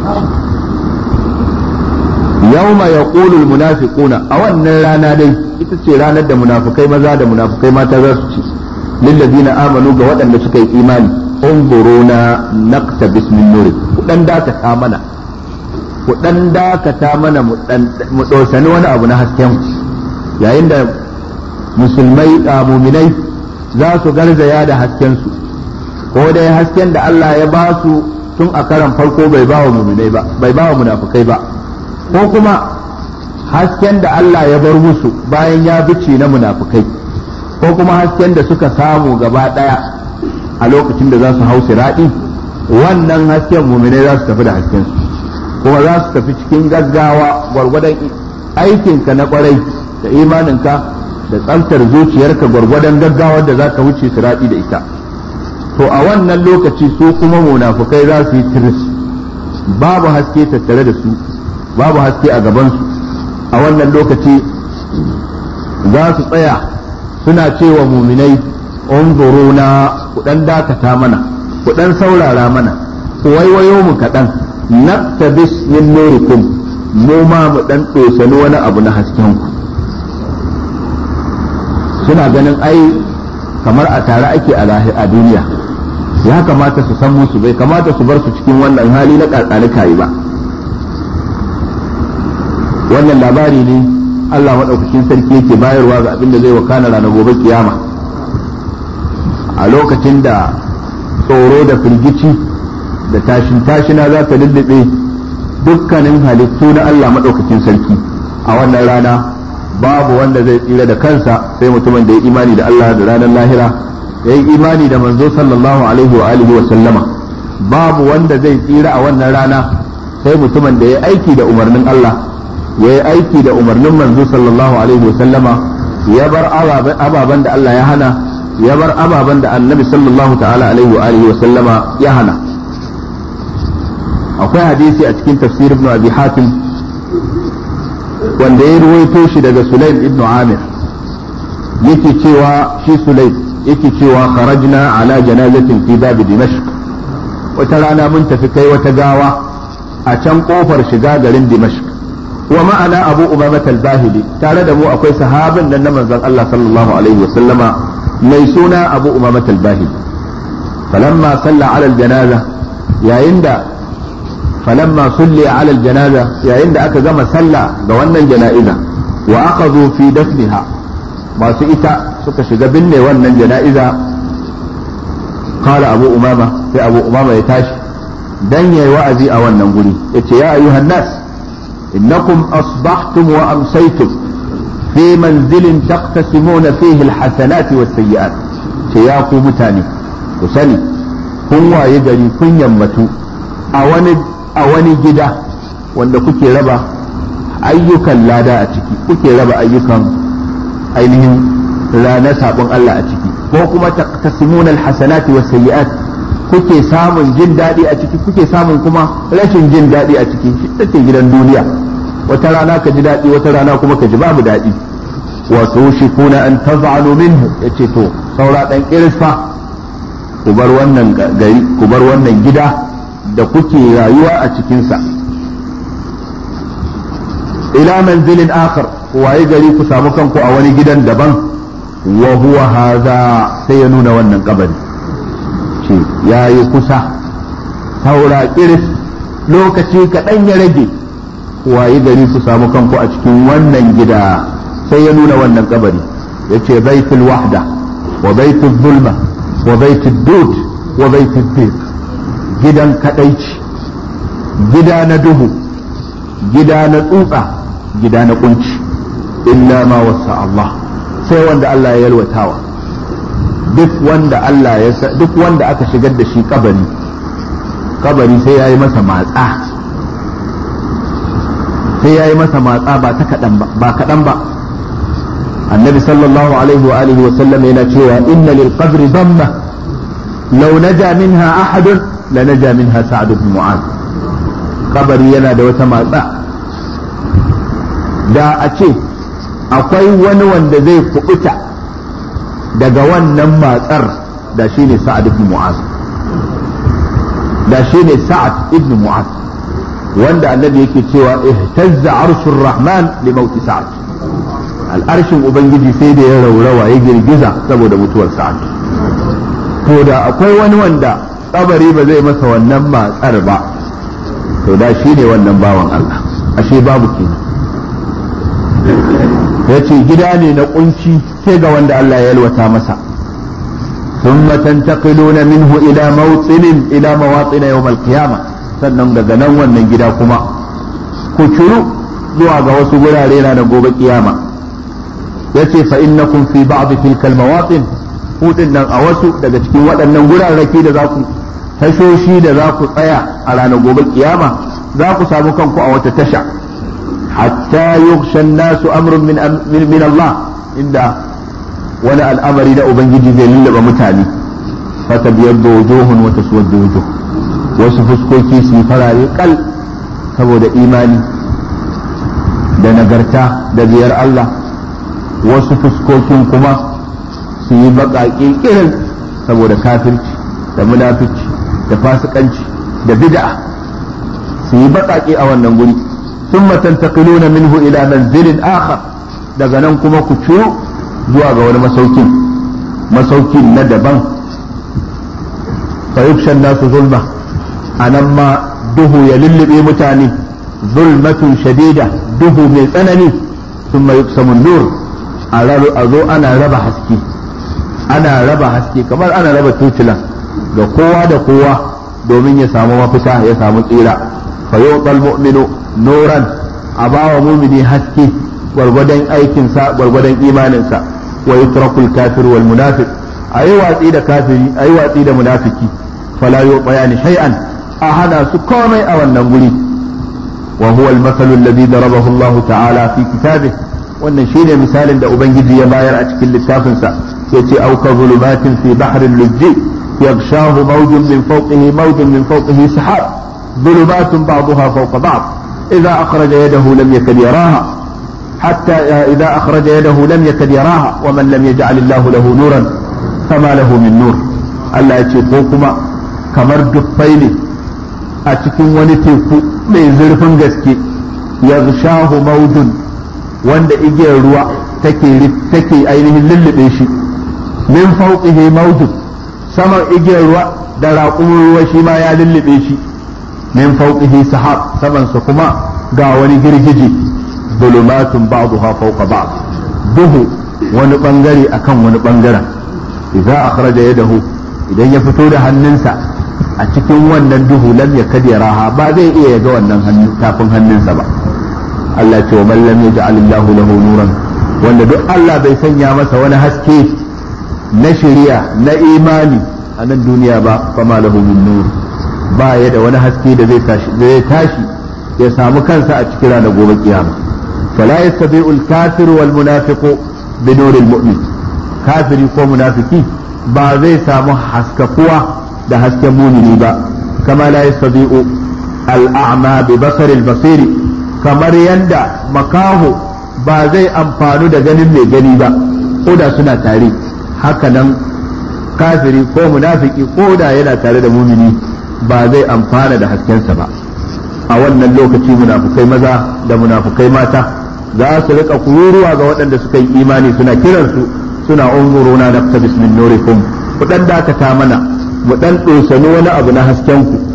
S1: yawma yaqulu almunafiquna, a wannan rana dai ita ce ranar da munafukai maza da munafukai mata za su ci lillazina amanu ga waɗanda suka yi imani, unzuruna naqtabis min nuri, ku dan dakata mana mu dosani wani abu na hasken. Yayin da muminai za su garzaya da hasken su, ko dai hasken da Allah ya ba su tun a karan farko bai ba wa muminai ba, bai ba wa munafukai ba, ko kuma hasken da Allah ya bar musu bayan ya bice na munafukai, ko kuma hasken da suka samu gaba daya a lokacin da za su hau sirati. Wannan hasken muminai za su tafi da hasken su, kuma za su tafi cikin gaggawa gwargwadon aikinka na kwarai da imaninka da tsantar zuciyarka, gwargwadon gaggawar da za ka wuce sirati da ita. To a wannan lokaci su kuma munafukai za su yi tiris, babu haske tattare da su, babu haske a gabansu. A wannan lokaci za su tsaya suna cewa muminai, unzuruna, ku dan dakata mana, ku dan saurara mana, ku waiwayo mu kaɗan, naktabis min nurikum, mu ma mu dan tsosani wani abu na hasken ku. Suna ganin ai kamar a tare ake a duniya, ya kamata su san musu, bai kamata su bar su cikin wannan hali na kakanikayi ba. Wannan labari ne Allah maɗaukakin sarki yake bayarwa ga abin da zai wakana ranar gobe kiyama, a lokacin da tsoro da firgici da tashina za ta lullube dukkanin halittu na Allah maɗaukakin sarki. A wannan rana babu wanda zai tsira da kansa sai mutumin da ya imani da Allah da ranar lahira, ya yi imani da manzo sallallahu alaihi wa alihi wa sallama. Babu wanda zai tsira a wannan rana sai mutumin da ya aiki da umarnin Allah, ya yi aiki da umarnin manzo sallallahu alaihi wa sallama, ya bar ababen da Allah ya hana, ya bar ababen da annabi sallallahu ta'ala alaihi wa alihi wa sallama ya hana. Akwai hadisi a cikin tafsir ibn Abi Hatim wanda ya ruwaito shi daga Sulaim ibn Amir, yake cewa shi Sulaim yake cewa kharajna ala janazatin fi bab Dimashq, wata rana mun tafi kai wata gawa a can kofar shiga garin Dimashq. Wa ma'ana Abu Umamah al-Bahili, tare da mu akwai sahabin nan na manzon Allah sallallahu alaihi wa sallama mai suna Abu Umamah al-Bahili. Falamma salla ala al-janaza, yayin da aka gama sallah ga wannan jana'iza, wa akhadhu fi dafniha, masu ita suka shiga binne wannan jana'iza. Qala Abu Umamah, sai Abu Umamah ya tashi dan yayi wa'azi a wannan guri, yace ya ayyuhan nas innakum asbahtum wa amsaytum fi manzilin taqtasimuna fihi alhasanati was-sayyi'at. Ce ya ku mutane, ku sani kun waye gari kun yammatu a wani gida wanda kuke raba ayyukan lada a ciki, kuke raba ayyukan ainihin ranar sabon Allah a ciki, ko kuma taqtasimuna alhasanati was-sayyi'at, kuke samun jin daɗi a ciki, kuke samun kuma rashin jin daɗi a ciki. Shi take gidan duniya, wata rana ka ji daɗi, wata rana kuma ka ji babu daɗi. wa tushikuna an taz'alu minhu, yace to saura dan kirisfa ku bar wannan gari, ku bar wannan gida da kuke rayuwa a cikinsa, ila manzilin akhar, waye gari ku samu kanku a wani gidan daban. wa huwa hadha, sai ya nuna wannan kabari, ce yayi kusa, saura kiris, lokaci kaɗan ya rage, waye gari ku samu kanku a cikin wannan gida. Sai ya nuna wannan kabari, yace baitul wahda wa baitul zulma wa baitul dud wa baitul dhiq, gidan kadaici, gida na duhu, gida na tsutsa, gida na kunci. Illa ma wasa Allah, sai wanda Allah ya yalwatawa. duk wanda aka shigar da shi kabari sai yayi masa matsa ba kaɗan ba. annabi sallallahu alaihi wa alihi wa sallam yana cewa inna lil qabri damma law naja minha ahadun la naja minha sa'd ibn mu'adh. kabari yana da wata matsa, da a ce akwai wani wanda zai kubuta daga wannan matsar da shine sa'd ibn mu'adh, wanda annabi yake cewa ihtazza arshur rahman li mauti sa'd. al'arshin ubangiji sai da ya raurawa ya girgiza saboda mutuwar sa'd. to da akwai wani wanda kabari ba zai masa wannan matsar ba, to da shi ne wannan bawan Allah, ashe babu kenan. yace gida ne na kunci sai ga wanda Allah ya yalwata masa. thumma tantaqiluna minhu ila mawatin yawm al-qiyamah, sannan daga nan wannan gida kuma ku ciru zuwa ga wasu gurare na gobe kiyama. yace fa innakum fi ba'd tilka al-mawatin, hudin nan a wasu daga cikin waɗannan gurarraki da za ku tashoshi da za ku tsaya a ranar gobe kiyama, za ku samu kanku a wata tasha. hatta yughsha an-nasu amrun min Allah, inda wani al'amari da ubangiji zai lullaba mutane. fatabiyaddu wujuhun wa taswaddu wujuh, wasu fuskoki su farare kal saboda imani da nagarta da biyar Allah, wasu fuskokin kuma su yi baƙaƙe kirin saboda kafirci da munafici da fasikanci da bid'a, su yi baƙaƙe a wannan guri. thumma tantaqiluna minhu ila manzilin akhar, daga nan kuma ku ciyo zuwa ga wani masaukin na daban. fa yubsha an-nasu zulma, anan ma duhu ya lullube mutane, zulmatun shadida, duhu mai tsanani. thumma yuqsamu an-nur, a zo ana raba haske kamar ana raba tutula ga kowa da kowa domin ya samu mafita, ya samu tsira. fa yuqal mu'minu nuran, a bawa mumini haske gwargwadon aikinsa gwargwadon imaninsa. wa yutrakul kafir wal munafiq, ayi watsi da kafiri ayi watsi da munafiki. fala yubayani shay'an, a hana su komai a wannan guri. wa huwa al-mathalu alladhi darabahu Allah ta'ala fi kitabihi, wannan shine misalin da ubangiji ya bayar a cikin littafinsa. yace auka zulumatin fi bahrin lujji yaghshahu mawjun min fawqihi sahab zulumatun ba'daha fawqa ba'd idha akhraja yadahu lam yakad yaraha حتى إذا أخرج يده لم يكد يراها ومن لم يجعل الله له نورا فما له من نور. Allah ya ce ko kuma kamar dufai ne a cikin wani teku mai zurfin gaske, yaghshahu mawjun, wanda igiyar ruwa take ainihin lullube shi, min fawqihi mawjun, saman igiyar ruwa da raƙumin ruwa shi ma ya lullube shi, min fawqihi sahab, saman sa kuma ga wani girgije. zulumatun ba'daha fawqa ba'd, duhu wani bangare akan wani bangaren. idza akhraja yadahu, idan ya fito da hannunsa a cikin wannan duhu lam yakad yaraha, ba zai iya ga wannan tafin hannunsa ba. Allah ce wa man lam yaj'al Allahu lahu nuran, wanda duk Allah bai sanya masa wani haske na shari'a na imani a nan duniya ba, fama lahu min nur, ba ya da wani haske da zai tashi ya samu kansa a cikin ranar gobe kiyama. فلا يستطيع الكافر والمنافق بنور المؤمن, كافري ko munafiki ba zai samu haskakuwa da hasken mumini ba. kama la yastati'u al-a'ma bi basar al-basir, kamar yanda makaho ba zai amfanu da ganin mai gani ba ko da suna tare, haka nan kafiri ko munafiki ko da yana tare da mumini ba zai amfana da haskensa ba. a wannan lokaci munafukai maza da munafukai mata za su rika kururuwa ga waɗanda suka yi imani, suna kiransu suna unzuruna naqtabis min nurikum, ku dan dakata mana mu dan dosani wani abu na hasken ku.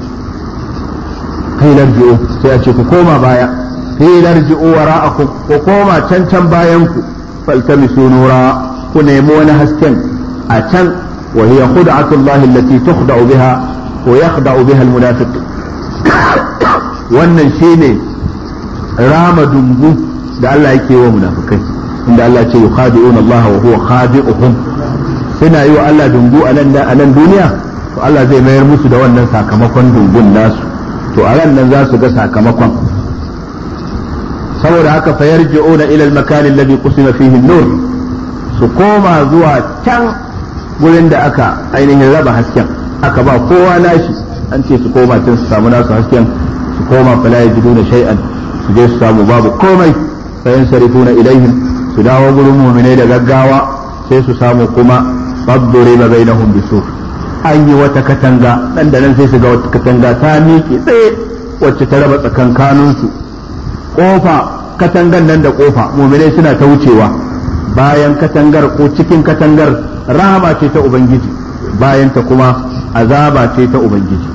S1: kai larji'u, sai a ce ku koma baya, kai larji'u wara'akum, ku koma can bayan ku. faltamisu nura, ku nemi wani hasken a can. wa hiya khud'atullahi allati tukhda'u biha wa yakhda'u biha almunafiq, wannan shine rama dungu da Allah yake wa munafikai, inda Allah ce yukhadi'una Allah wa huwa khadi'uhum, suna yi wa Allah dungu a nan duniya to Allah zai mayar musu da wannan sakamakon dungun nasu to a ran nan za su ga sakamakon. saboda haka fa yarji'una ila al-makan alladhi qusima fihi an-nur su koma zuwa can gurin da aka ainihin raba hasken aka ba kowa nashi an ce su koma can su samu nasu hasken su koma fala yajiduna shay'an su je su samu babu komai fa yansarifuna ilaihim su dawo gurin mu'minai da gaggawa sai su samu kuma fadriba bainahum bisur an yi wata katanga nan da nan sai su ga wata katanga ta miƙe tsaye wacce ta raba tsakankaninsu kofa katangan nan da kofa mu'minai suna ta wucewa bayan katangar ko cikin katangar rahama ce ta ubangiji bayan ta kuma azaba ce ta ubangiji.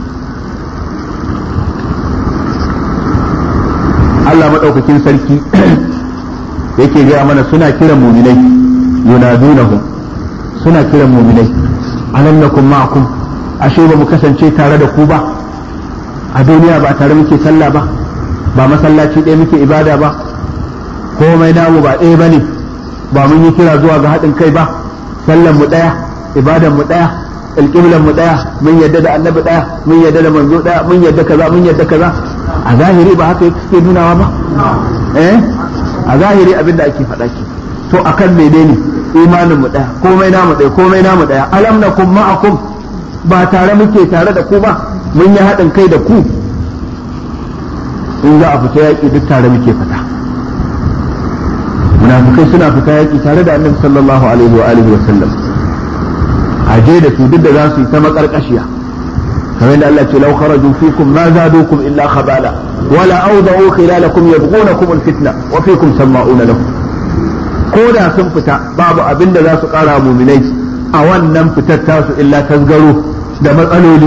S1: Allah madaukakin sarki yake gaya mana suna kiran mu'minai yunadunahum suna kiran mu'minai alam nakum ma'akum ashe ba mu kasance tare da ku ba a duniya ba tare muke sallah ba ba masallaci ɗaya muke ibada ba komai namu ba ɗaya bane ba mun yi kira zuwa ga haɗin kai ba sallan mu ɗaya ibadan mu ɗaya alƙiblan mu ɗaya mun yadda da annabi ɗaya mun yadda da manzo ɗaya mun yadda kaza mun yadda kaza a zahiri ba haka yake nunawa ba a zahiri abin da ake faɗa ke to akan menene imanin mu ɗaya komai namu ɗaya komai namu ɗaya alam nakum ma'akum ba tare muke tare da ku ba mun yi haɗin kai da ku in za a fita yaƙi duk tare muke fita munafikai suna fita yaƙi tare da annabi sallallahu alaihi wa alihi wa sallam aje da su duk da za su yi ta maƙarƙashiya kamar da Allah ce law kharaju fikum ma zadukum illa khabala wala awda'u khilalakum yabghunakum alfitna wa fikum sama'una lahum ko da sun fita babu abin da za su ƙara muminai a wannan fitar tasu illa tasgaro da matsaloli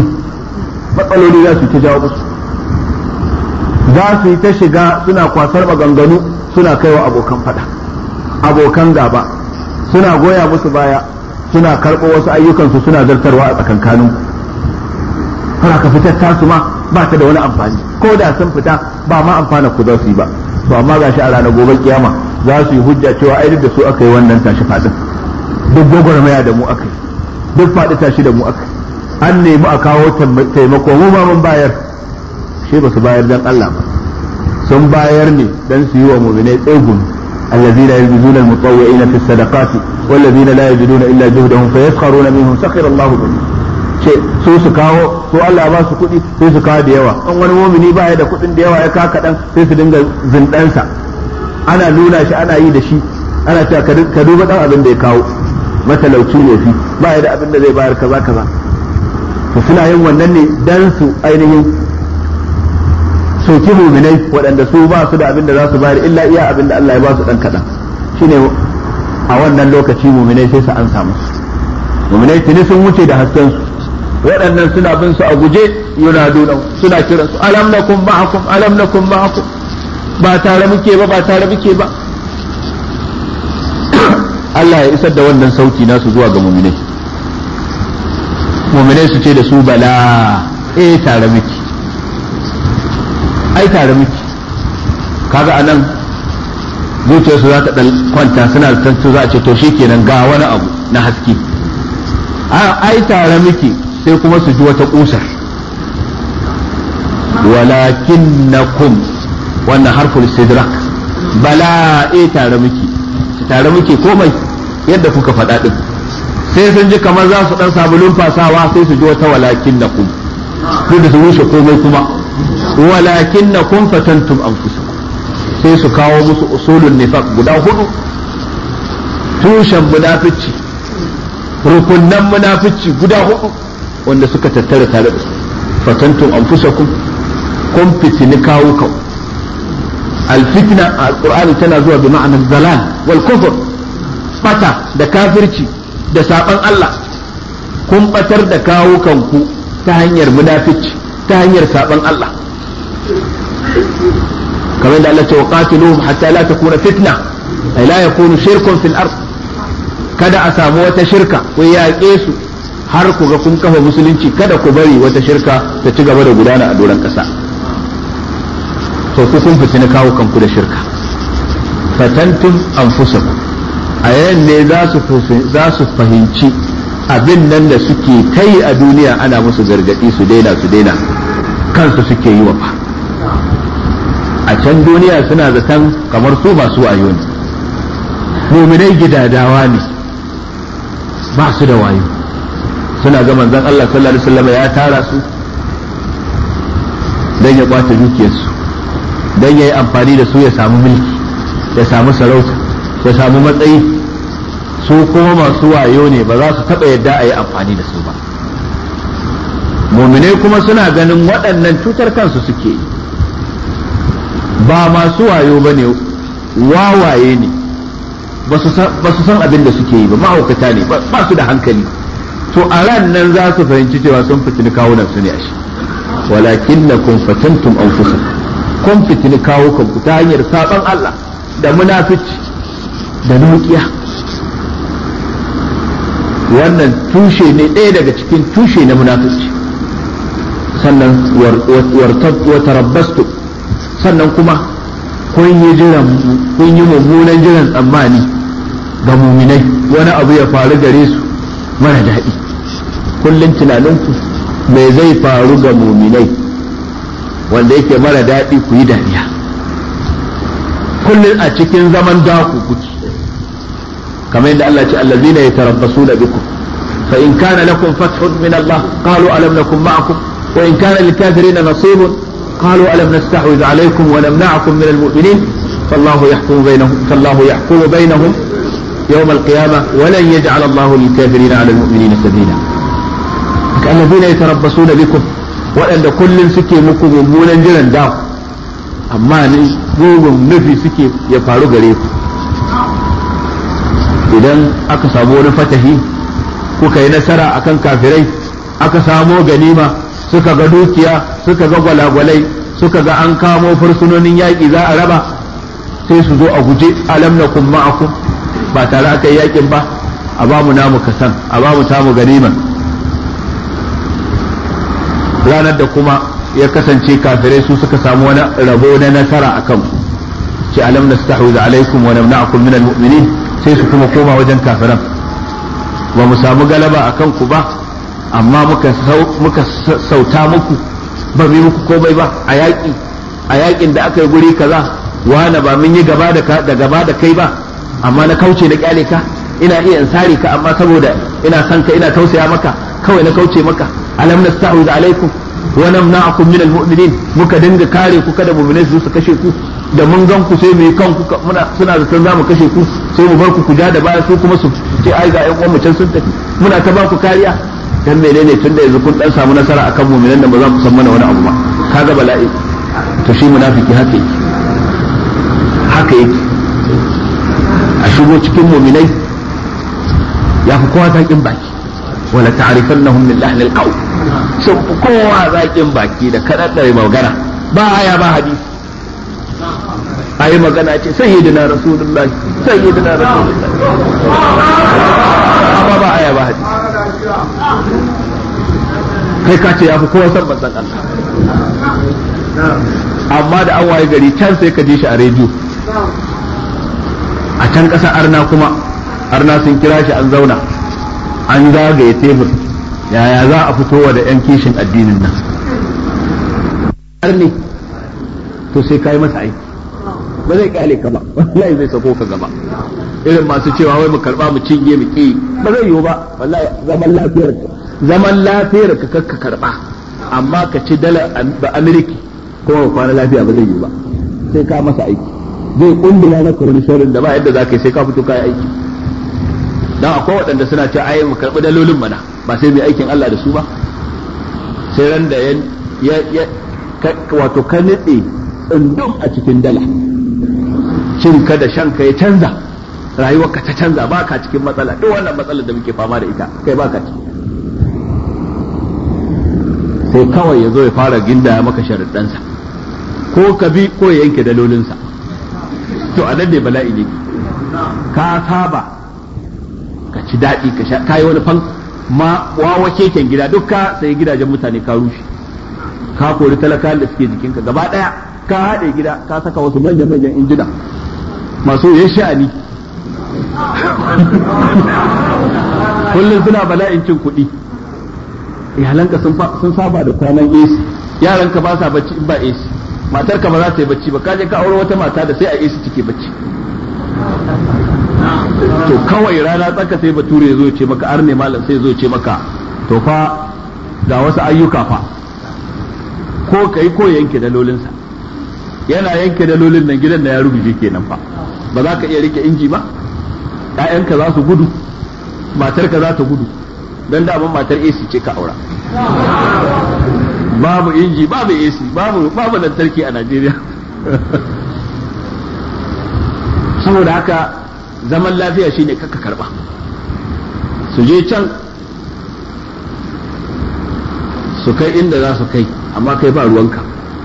S1: za su ta jawo musu za su yi ta shiga suna kwasar maganganu suna kaiwa abokan fada abokan gaba suna goya musu baya suna karɓo wasu ayyukansu suna zartarwa a tsakankanin har ka fitar tasu ma ba ta da wani amfani ko da sun fita ba ma amfana ku za su yi ba to amma gashi a ranar gobe kiyama za su yi hujja cewa ai duk da su aka yi wannan tashi fadin duk gwagwarmaya da mu aka yi duk faɗi tashi da mu aka yi an nemi a kawo taimako mu ma mun bayar shi ba su bayar dan Allah ba sun bayar ne dan su yi wa mu'minai tsegun allazina yalbizuna almutawwi'ina fi sadaqati wallazina la yajiduna illa juhdahum fayaskharuna minhum sakhira Allahu bihim ce su su kawo su Allah ba su kuɗi sai su kawo da yawa an wani mu'mini ba ya da kuɗin da yawa ya ka kaɗan sai su dinga zindansa ana nuna shi ana yi da shi ana cewa ka duba dan abin da ya kawo matalauci ne fi ba ya da abin da zai bayar kaza kaza to suna yin wannan ne dan su ainihin soki mu'minai waɗanda su ba su da abin da za su bayar illa iya abin da Allah ya ba su dan kaɗan shine a wannan lokaci mu'minai sai su an samu mu'minai tuni sun wuce da hasken su waɗannan suna bin su a guje yunaduna suna kiran su alam nakum ma'akum ba tare muke ba Allah ya isar da wannan sauti nasu zuwa ga mu'minai su ce da su bala tare muke tare muke kaga anan zuciyarsu za ta dan kwanta suna da tantu za a ce to shikenan ga wani abu na haske tare muke sai kuma su ji wata kusar walakinnakum wannan harful istidrak bala tare muke komai yadda kuka faɗa din sai sun ji kamar za su dan samu lumfasawa sai su ji wata walakinnakum ko da su rushe komai kuma walakinnakum fatantum anfusakum sai su kawo musu usulun nifaq guda 4 tushen munafici rukunnan munafici guda 4 wanda suka tattara tare da su fatantum anfusakum kun fitini kawukan alfitna a alqur'ani tana zuwa bi ma'anar zalal wal kufr bata da kafirci da saban Allah kun batar da kawukan ku ta hanyar munafici ta hanyar saban Allah kamar da Allah ce waqatiluhum hatta la takuna fitna ay la yakunu shirkun fil ard kada a samu wata shirka ku yaƙe su har ku ga kun kafa musulunci kada ku bari wata shirka ta ci gaba da gudana a doron ƙasa to ku kun fitina kawo kanku da shirka fatantum anfusakum a yayin ne za su fahimci abin nan da suke kai a duniya ana musu gargadi su daina kansu suke yi wa fa a can duniya suna zaton kamar su masu wayo ne muminai gidadawa ne ba su da wayo suna ga manzon Allah sallallahu alaihi wasallam ya tara su dan ya kwace dukiyarsu dan yayi amfani da su ya samu mulki ya samu sarauta ya samu matsayi su kuma masu wayo ne ba za su taɓa yadda a yi amfani da su ba muminai kuma suna ganin waɗannan cutar kansu suke yi ba masu wayo ba ne wawaye ne ba su san abin da suke yi ba mahaukata ne ba su da hankali to a ran nan za su fahimci cewa sun fitini kawunan su ne a shi walakin na kun fatantum anfusakum kun fitini kawo kanku ta hanyar saban Allah da munafici da nukiya wannan tushe ne ɗaya daga cikin tushe na munafici sannan wartarabbastu sannan kuma kun yi mummunan jiran tsammani ga muminai wani abu ya faru gare su mara daɗi kullum tunaninku me zai faru ga muminai wanda yake mara daɗi ku yi dariya kullum a cikin zaman daku kuke kamar yadda Allah ce allazina yatarabbasuna bikum fa in kana lakum fathun min Allah qalu alam nakum ma'akum wa in kana lil kafirina nasibun qalu alam nastahwiz alaykum wa namna'akum min al mu'minin fallahu yahkumu bainahum يوم القيامة ولن يجعل الله للكافرين على المؤمنين سبيلا الذين يتربصون بكم وأن كل سكي مكم ممونا جلا داو أما نقوم نفي سكي يفعلوا قريب idan aka samu wani fatahi kuka yi nasara akan kafirai aka samo ganima suka ga dukiya suka ga gwalagwalai suka ga an kamo fursunonin yaƙi za a raba sai su zo a guje alam nakum ma'akum ba tare aka yi yakin ba a ba mu namu kasan a ba mu tamu ganima ranar da kuma ya kasance kafirai su suka samu wani rabo na nasara a kanku ce alam nastahwiz alaikum wa namna'akum min almu'minin sai su kuma koma wajen kafiran ba mu samu galaba a kanku ba amma muka sauta muku ba mu yi muku komai ba a yakin da aka yi guri kaza wani ba mun yi gaba da kai ba amma na kauce na kyale ka ina iya in sare ka amma saboda ina son ka ina tausaya maka kawai na kauce maka alam nasta'udhu alaikum wa namna'akum min almu'minin muka dinga kare ku kada mu'minai su kashe ku da mun gan ku sai mu kanku suna zaton za mu kashe ku sai mu bar ku ja da baya su kuma su ce ai ga ƴan uwan mu can sun tafi muna ta ba ku kariya dan menene tunda yanzu kun dan samu nasara akan mu'minan da ba za ku san mana wani abu ba kaga bala'i to shi munafiki haka yake a shigo cikin muminai ya fi kowa zaƙin baki wala ta'rifannahum min lahnil qawl sun fi kowa zaƙin baki da kadaddare magana ba aya ba hadisi ayi magana ce sayyidina rasulullahi amma ba aya ba hadisi kai ka ce ya fi kowa san manzon Allah amma da an waye gari can sai ka ji shi a rediyo a can ƙasa arna kuma arna sun kira shi an zauna an zagaye tebur yaya za a fitowa da 'yan kishin addinin nan arni to sai ka yi masa aiki ba zai kyale ka ba wallahi zai sako ka gaba irin masu cewa wai mu karba mu cinye mu ki ba zai yiwu ba wallahi zaman lafiyar ka kakka karba amma ka ci dala ba ameriki kuma ba kwana lafiya ba zai yiwu ba sai ka masa aiki zai kumbula na kurin shirin da ba yadda za ka yi sai ka fito kayi aiki dan akwai waɗanda suna ce ai mu karɓi dalolin mana ba sai mai aikin Allah da su ba sai ran da wato ka nitse tsundum a cikin dala cin ka da shan ka ya canza rayuwar ka ta canza ba ka cikin matsala duk wannan matsalar da muke fama da ita kai ba ka ciki sai kawai ya zo ya fara gindaya maka sharuɗansa ko ka bi ko ya yanke dalolinsa to a nan ne bala'i ne ka saba ka ci daɗi ka sha kayi wani fan ma wawa keken gida duk ka sai gidajen mutane ka rushe ka kori talakawan da suke jikinka gaba ɗaya ka haɗe gida ka saka wasu manyan injina masu yin sha'ani kullum suna bala'in cin kuɗi. Iyalanka sun saba da kwanan AC, yaranka ba sa bacci in ba AC, matarka ba za ta yi bacci ba, kaje ka aure wata mata da sai a AC take bacci. To kawai rana tsaka sai bature ya zo ce maka, arne malam sai zo ce maka, to fa ga wasu ayyuka fa, ko kai ko yanke dalolinsa. Yana yanke dalolin nan gidan da ya rubuce kenan fa, ba za ka iya rike inji ba, ƴaƴanka za su gudu, matarka za ta gudu, dan daman matar AC ce ka aura. Babu inji, babu AC, babu lantarki a Najeriya. Saboda haka zaman lafiya shine kaka karba, su je can su kai inda za su kai, amma kai ba ruwanka.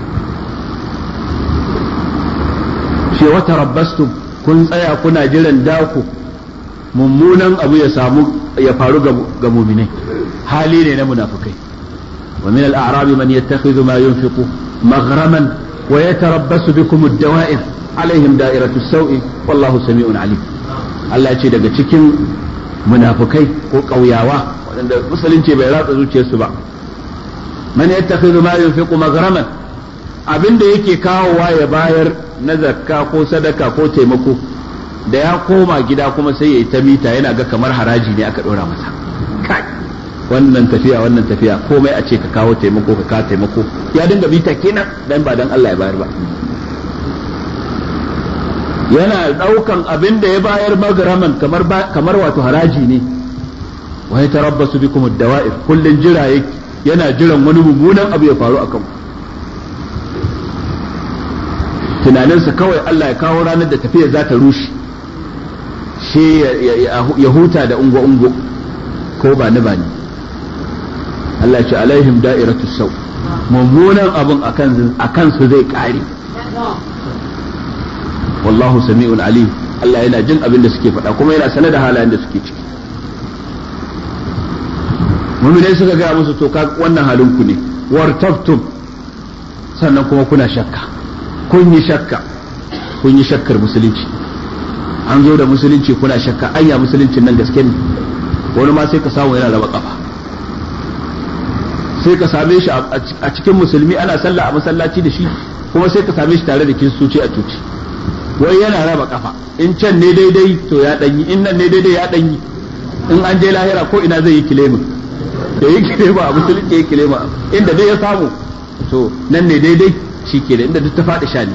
S1: ce wata rabbastum kun tsaya kuna jiran daku mummunan abu ya faru ga mu'minai, hali ne na munafikai. wa min al-a'rab man yattakhidhu ma yunfiqu maghraman wa yatarabbasu bikum ad-dawa'ir alaihim da'iratu as-sawi wallahu sami'un alim. Allah ya ce daga cikin munafikai ko kauyawa waɗanda musulunci bai ratsa zuciyarsu ba, man yattakhidhu ma yunfiqu maghraman, abinda yake kawowa ya bayar na zakka ko sadaka ko taimako, da ya koma gida kuma sai ya yi ta mita, yana ga kamar haraji ne aka ɗora masa. Kai wannan tafiya komai a ce ka kawo taimako ka kawo taimako, ya dinga mita kenan dan ba dan Allah ya bayar ba. Yana ɗaukan abin da ya bayar maghraman kamar wato haraji ne. wa yatarabbasu bikum ad-dawa'ir, kullun jira yake yana jiran wani mummunan abu ya faru akan ku. Tunaninsa kawai Allah ya kawo ranar da tafiya za ta rushe, shi ya huta da ungo-ungo ko ba ni ba ni. Allah ya ce alaihim da'iratu sau, mummunan abun akan su zai kare. Wallahu sami'un alim, Allah yana jin abin da suke faɗa kuma yana sanar da halayen da suke ciki. Mu'minai suka gaya musu to wannan halin ku ne, wartabtum, sannan kuma kuna shakka. Kun yi shakkar musulunci, an zo da musulunci kuna shakka, anya musuluncin nan gaske ne. Wani ma sai ka samu yana raba kafa, sai ka same shi a cikin musulmi ana sallah a masallaci da shi, kuma sai ka same shi tare da kiristoci a coci, wai yana raba kafa. In can ne daidai to ya danyi, in nan ne daidai ya danyi, in an je lahira ko ina zai yi kilemin, da yi kilema a musulunci ya kilema, inda dai ya samu to nan ne daidai shi ke da, inda duk ta faɗi sha ne.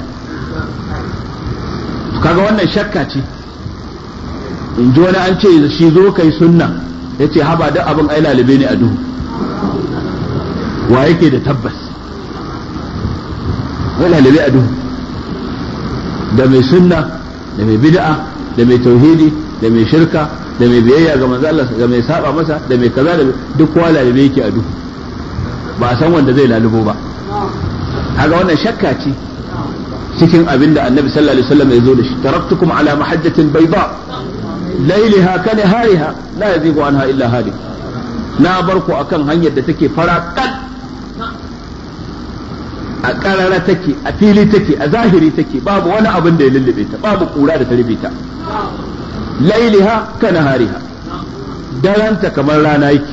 S1: Kaga wannan shakka ce. In ji wani an ce shi zo kai sunna, ya ce haba da abin ai lalube ne a duhu, wa yake da tabbas? Wai lalube a duhu, da mai sunna da mai bid'a da mai tauhidi da mai shirka da mai biyayya ga manzo Allah da mai saba masa da mai kaza da duk kowa lalube yake a duhu, ba a san wanda zai lalubo ba. Kaga wannan shakka ce cikin abin da Annabi sallallahu alaihi wasallam ya zo da shi. Taraktukum ala mahajjatin bayda laylaha ka nahariha la yazigu anha illa halik. Na bar ku akan hanyar da take fara kan, a karara take, a fili take, a zahiri take, babu wani abin da ya lullube ta, babu kura da ta rufe ta. Laylaha ka nahariha, daranta kamar rana yake.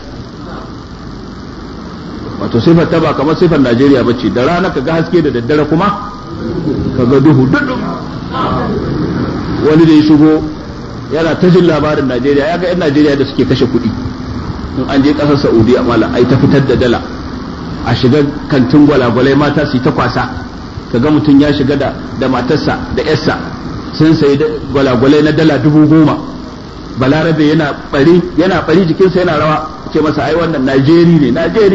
S1: Wato sifar ta ba kamar sifar Najeriya bace, da rana ka ga haske da daddare kuma ka ga duhu dudu. Wani da ya shigo yana ta jin labarin Najeriya, ya ga 'yan Najeriya da suke kashe kuɗi in an je ƙasar Saudiya mala ai ta fitar da dala, a shiga kantin gwalagwalai mata su ta kwasa, ka ga mutum ya shiga da matarsa da yarsa sun sayi gwalagwalai na dala 10,000. Balarabe yana bari jikinsa yana rawa, ce masa ai wannan Najeri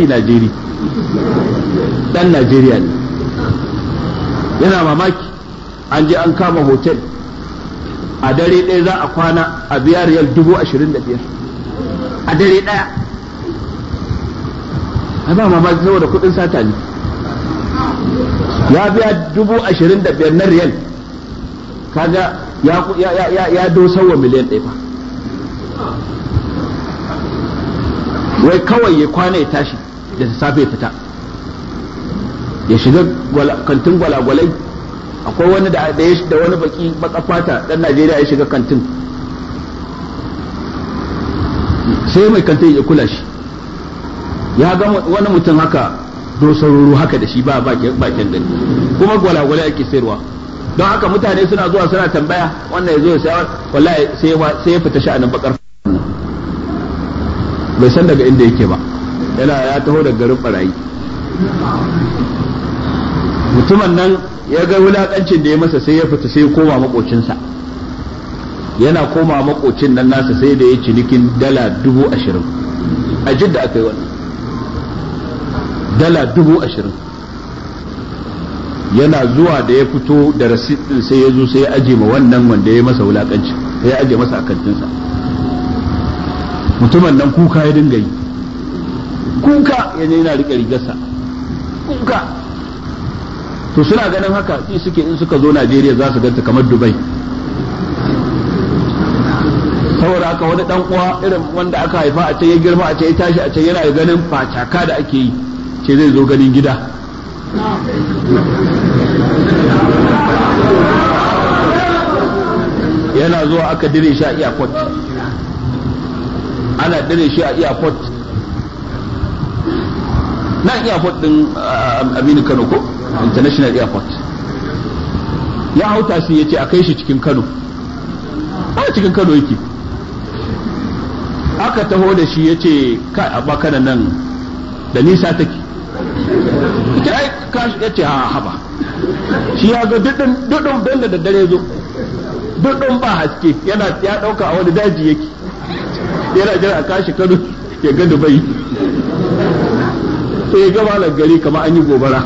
S1: dan Najeriya ne. Yana mamaki, an je an kama hotel a dare ɗaya za a kwana a biya riyal 25,000 a dare ɗaya. A ba mamaki saboda kuɗin sata ne, ya biya 25,000 na riyal, kaga ya dosawa miliyan 1 fa. Wai kawai ya kwana ya tashi da safe ya fita ya shiga kantin gwalagwalai. Akwai wani da wani baka fata dan Najeriya ya shiga kantin sai mai kantin ya kula shi, ya ga wani mutum haka dosaruru haka da shi ba bakin gani, kuma gwalagwale ake sayarwa. Don haka mutane suna zuwa suna tambaya, wannan ya zo ya sayar, wallahi sai ya fita sha'anin bakar bai san daga inda yake ba, ya taho daga garin barayi. Mutumin nan ya ga wulakancin da ya masa sai ya fita sai ya koma makocinsa, yana koma makocin nan nasa sai da ya cinikin dala 20,000 a Jidda aka yi wannan, dala 20,000. yana zuwa da ya fito da rasit din sai ya zo sai ya aje ma wannan wanda ya masa wulakanci, sai ya aje masa a kantinsa. Mutumin nan kuka ya dinga yi, kuka yana rike rigarsa, kuka. To suna ganin haka sai suke in suka zo Najeriya za su ganta kamar Dubai. Saboda haka wani dan uwa irin wanda aka haifa a can ya girma a can ya tashi a can yana ganin facaka da ake yi, ce zai zo ganin gida. Yana zuwa aka dire shi a airport, ana dire shi a airport, na airport din Aminu Kano ko International Airport. Ya hauta shi yace a kai shi cikin Kano, a cikin Kano yake. Aka taho da shi yace kai a baka nan da nisa take. Ita ai kashi yace ha haba. Shi ya ga dudun bella da dare zo. Dudun ba haske, ya dauka a wani daji yake. Yana jira a kashi Kano ya ga Dubai. Sai ya ga malam gari kamar an yi gobara.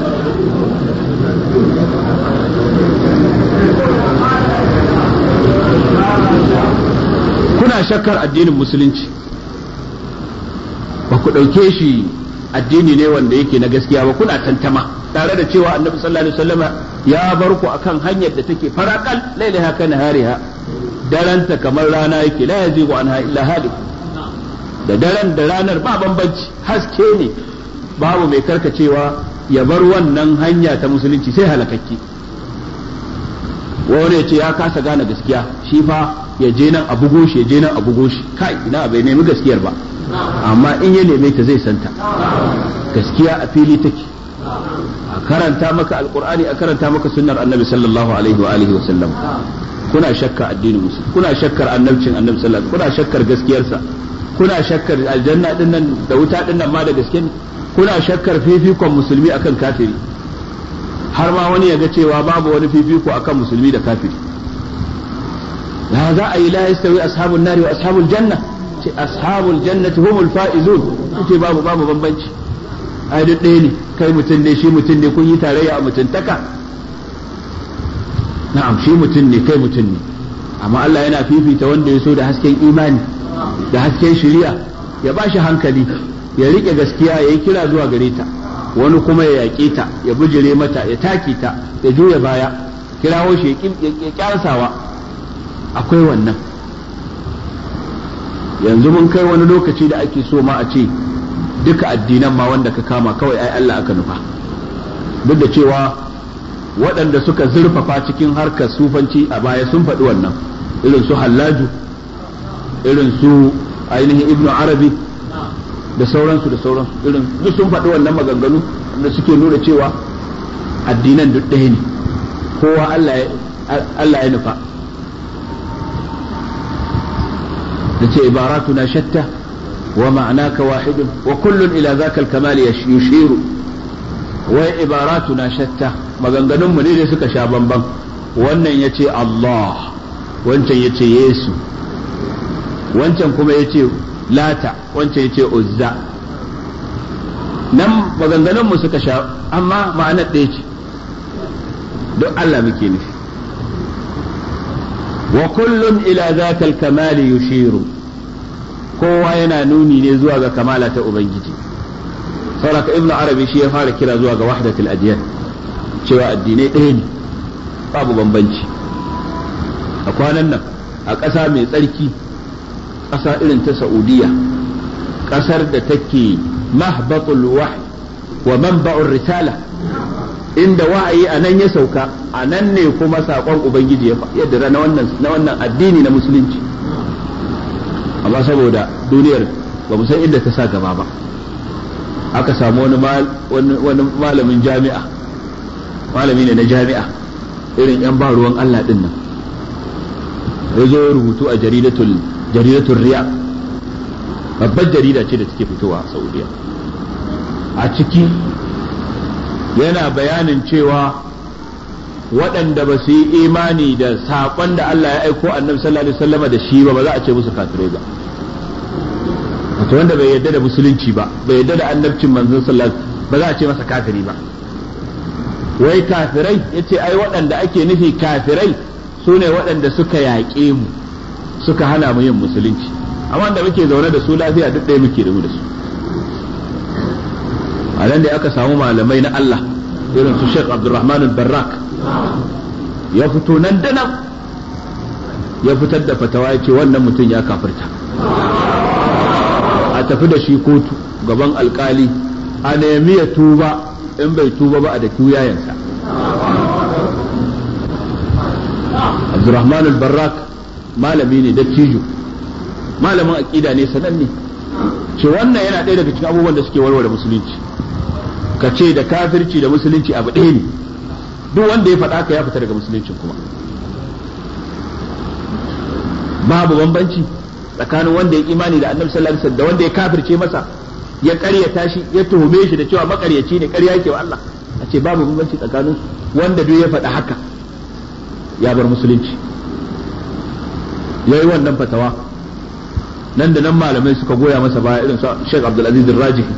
S1: Kuna shakkar addinin musulunci, ba ku ɗauke shi addini ne wanda yake na gaskiya ba, kuna tantama tare da cewa annabi sallallahu alaihi wasallama ya bar ku akan hanyar da take farakal lailaha kana hariha, daranta kamar rana yake, la yazigu anha illa halik. Da daren da ranar ba bambanci, haske ne, babu mai karkacewa ya bar wannan hanya ta musulunci sai halakakke. Wani ya ce ya kasa gane gaskiya, shi fa ya je nan a bugo shi, ya je nan a bugo shi, kai ina bai nemi gaskiyar ba, amma in ya neme ta zai santa. Gaskiya a fili take, a karanta maka alqur'ani, a karanta maka sunnar annabi sallallahu alaihi wa alihi wa sallam. Kuna shakka addinin musulmi, kuna shakkar annabcin annabi sallallahu alaihi, kuna shakkar gaskiyarsa, kuna shakkar aljanna din nan da wuta din nan ma da gaske ne, kuna shakkar fifikon musulmi akan kafiri, har ma wani ya ga cewa babu wani fifiko akan musulmi da kafiri. Ya za a yi la yastawi ashabun nari wa ashabul janna, ce ashabul jannati humul faizun, ce babu bambanci, ai duk ɗaya ne, kai mutum ne shi mutum ne, kun yi tarayya a mutuntaka. Na'am, shi mutum ne kai mutum ne, amma Allah yana fifita wanda ya so da hasken imani da hasken shari'a, ya bashi hankali, ya rike gaskiya, ya yi kira zuwa gare ta. Wani kuma ya yaƙe ta, ya bijire mata, ya take ta, ya juya baya, kirawo shi ya kyarsawa. Akwai wannan. Yanzu mun kai wani lokaci da ake so ma a ce duka addinan ma wanda ka kama kawai ai Allah aka nufa, duk da cewa waɗanda suka zurfafa cikin harkar sufanci a baya sun faɗi wannan, irin su Hallaju, irin su ainihin Ibn Arabi da sauransu irin duk sun faɗi wannan maganganu da suke nuna cewa addinan duk ɗaya ne, kowa Allah ya nufa. da ce ibaratuna shatta wa ma'anaka wahidun wa kullun ila zaka al-kamal yushiru. wai ibaratuna shatta, maganganunmu ne da suka sha bamban, wannan yace Allah, wancan yace Yesu, wancan kuma yace Lata, wancan yace Uzza. Nan maganganunmu suka sha, amma ma'anar ɗaya ce, don Allah muke nufi. Wa kullum ila zaka al-kamali yushiru, kowa yana nuni ne zuwa ga kamala ta Ubangiji. Sauraka Ibn Arabi shi ya fara kira zuwa ga wahdatul adiyan, cewa addinai ɗaya ne, babu bambanci. A kwanan nan a ƙasa mai tsarki, ƙasa irin ta Saudiya, ƙasar da take mahbatul wahyi wa manba'ur risala, inda wa'ayi a nan ya sauka, a nan ne kuma saƙon Ubangiji ya yadda na wannan addini na musulunci. A amma saboda duniyar ba mu san inda ta sa gaba ba aka samu wani malamin jami'a, malami ne na jami'a irin yan ba ruwan Allah din nan, ya zo rubutu a jaridatul riya, babbar jarida ce da take fitowa a Saudiya. A ciki yana bayanin cewa waɗanda ba su yi imani da saƙon da Allah ya aiko annabi sallallahu alaihi wasallam da shi ba za a ce musu kafirai ba. Wato wanda bai yarda da musulunci ba, bai yarda da annabcin manzon sallallahu alaihi wasallam ba za a ce masa kafiri ba. Wai kafirai yace ai waɗanda ake nufi kafirai su ne waɗanda suka yaƙe mu, suka hana mu yin musulunci, amma da muke zaune da su lafiya duk ɗaya muke da mu da su. A nan da aka samu malamai na Allah irin su Sheikh Abdulrahman al-Barrak ya fito nan da nan ya fitar da fatawa ya ce wannan mutum ya kafirta, a tafi da shi kotu gaban alkali a nemi ya tuba, in bai tuba ba a da kiyayensa. Abdulrahman al-Barrak malami ne dattijo, malamin aqida ne sananne, ce wannan yana ɗaya daga cikin abubuwan da suke warware musulunci. Ka ce da kafirci da musulunci abu ɗaya ne, duk wanda ya faɗa ka ya fita daga musuluncin kuma. Babu bambanci tsakanin wanda ya imani da annabi sallallahu alaihi wasallam da wanda ya kafirce masa, ya ƙaryata shi, ya tuhume shi da cewa maƙaryaci ne, ƙarya yake wa Allah. A ce babu bambanci tsakanin wanda duk ya faɗa haka ya bar musulunci. Yayi wannan fatawa, nan da nan malamai suka goya masa baya, irin su Sheikh Abdul Aziz Ar-Rajihi,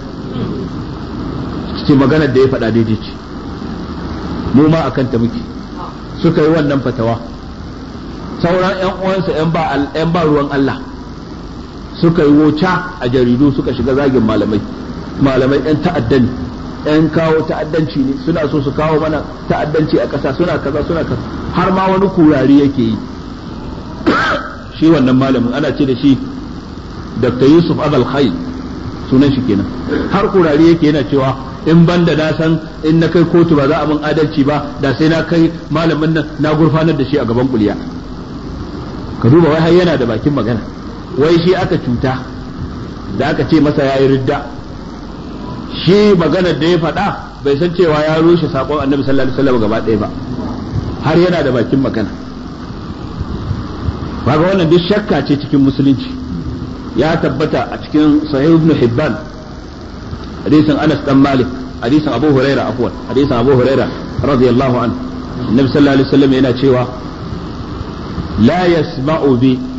S1: ce maganar da ya faɗa daidai ce, mu ma akan ta muke. Suka yi wannan fatawa. Sauran ƴan uwansa ƴan ba ruwan Allah suka yi wuta a jaridu, suka shiga zagin malamai ƴan ta'addani, ƴan kawo ta'addanci ne, suna so su kawo mana ta'addanci a ƙasa, suna kaza har ma wani kurari yake yi. Shi wannan malamin ana ce da shi Dr. Yusuf Abul Khair, sunan shi kenan, har kurari yake yana cewa in banda na san in na kai kotu ba za a min adalci ba, da sai na kai malamin nan na gurfanar da shi a gaban kuliya. Ka duba wai har yana da bakin magana, wai shi aka cuta da aka ce masa yayi ridda. Shi maganar da ya faɗa bai san cewa ya rushe sakon annabi sallallahu alaihi wasallam gaba ɗaya ba, har yana da bakin magana. Kaga wannan duk shakka ce cikin musulunci. Ya tabbata a cikin sahih ibn Hibban hadisin Anas dan Malik, hadisin Abu Huraira hadisin Abu Huraira radiyallahu anhu, annabi sallallahu alaihi wasallam yana cewa la yasma'u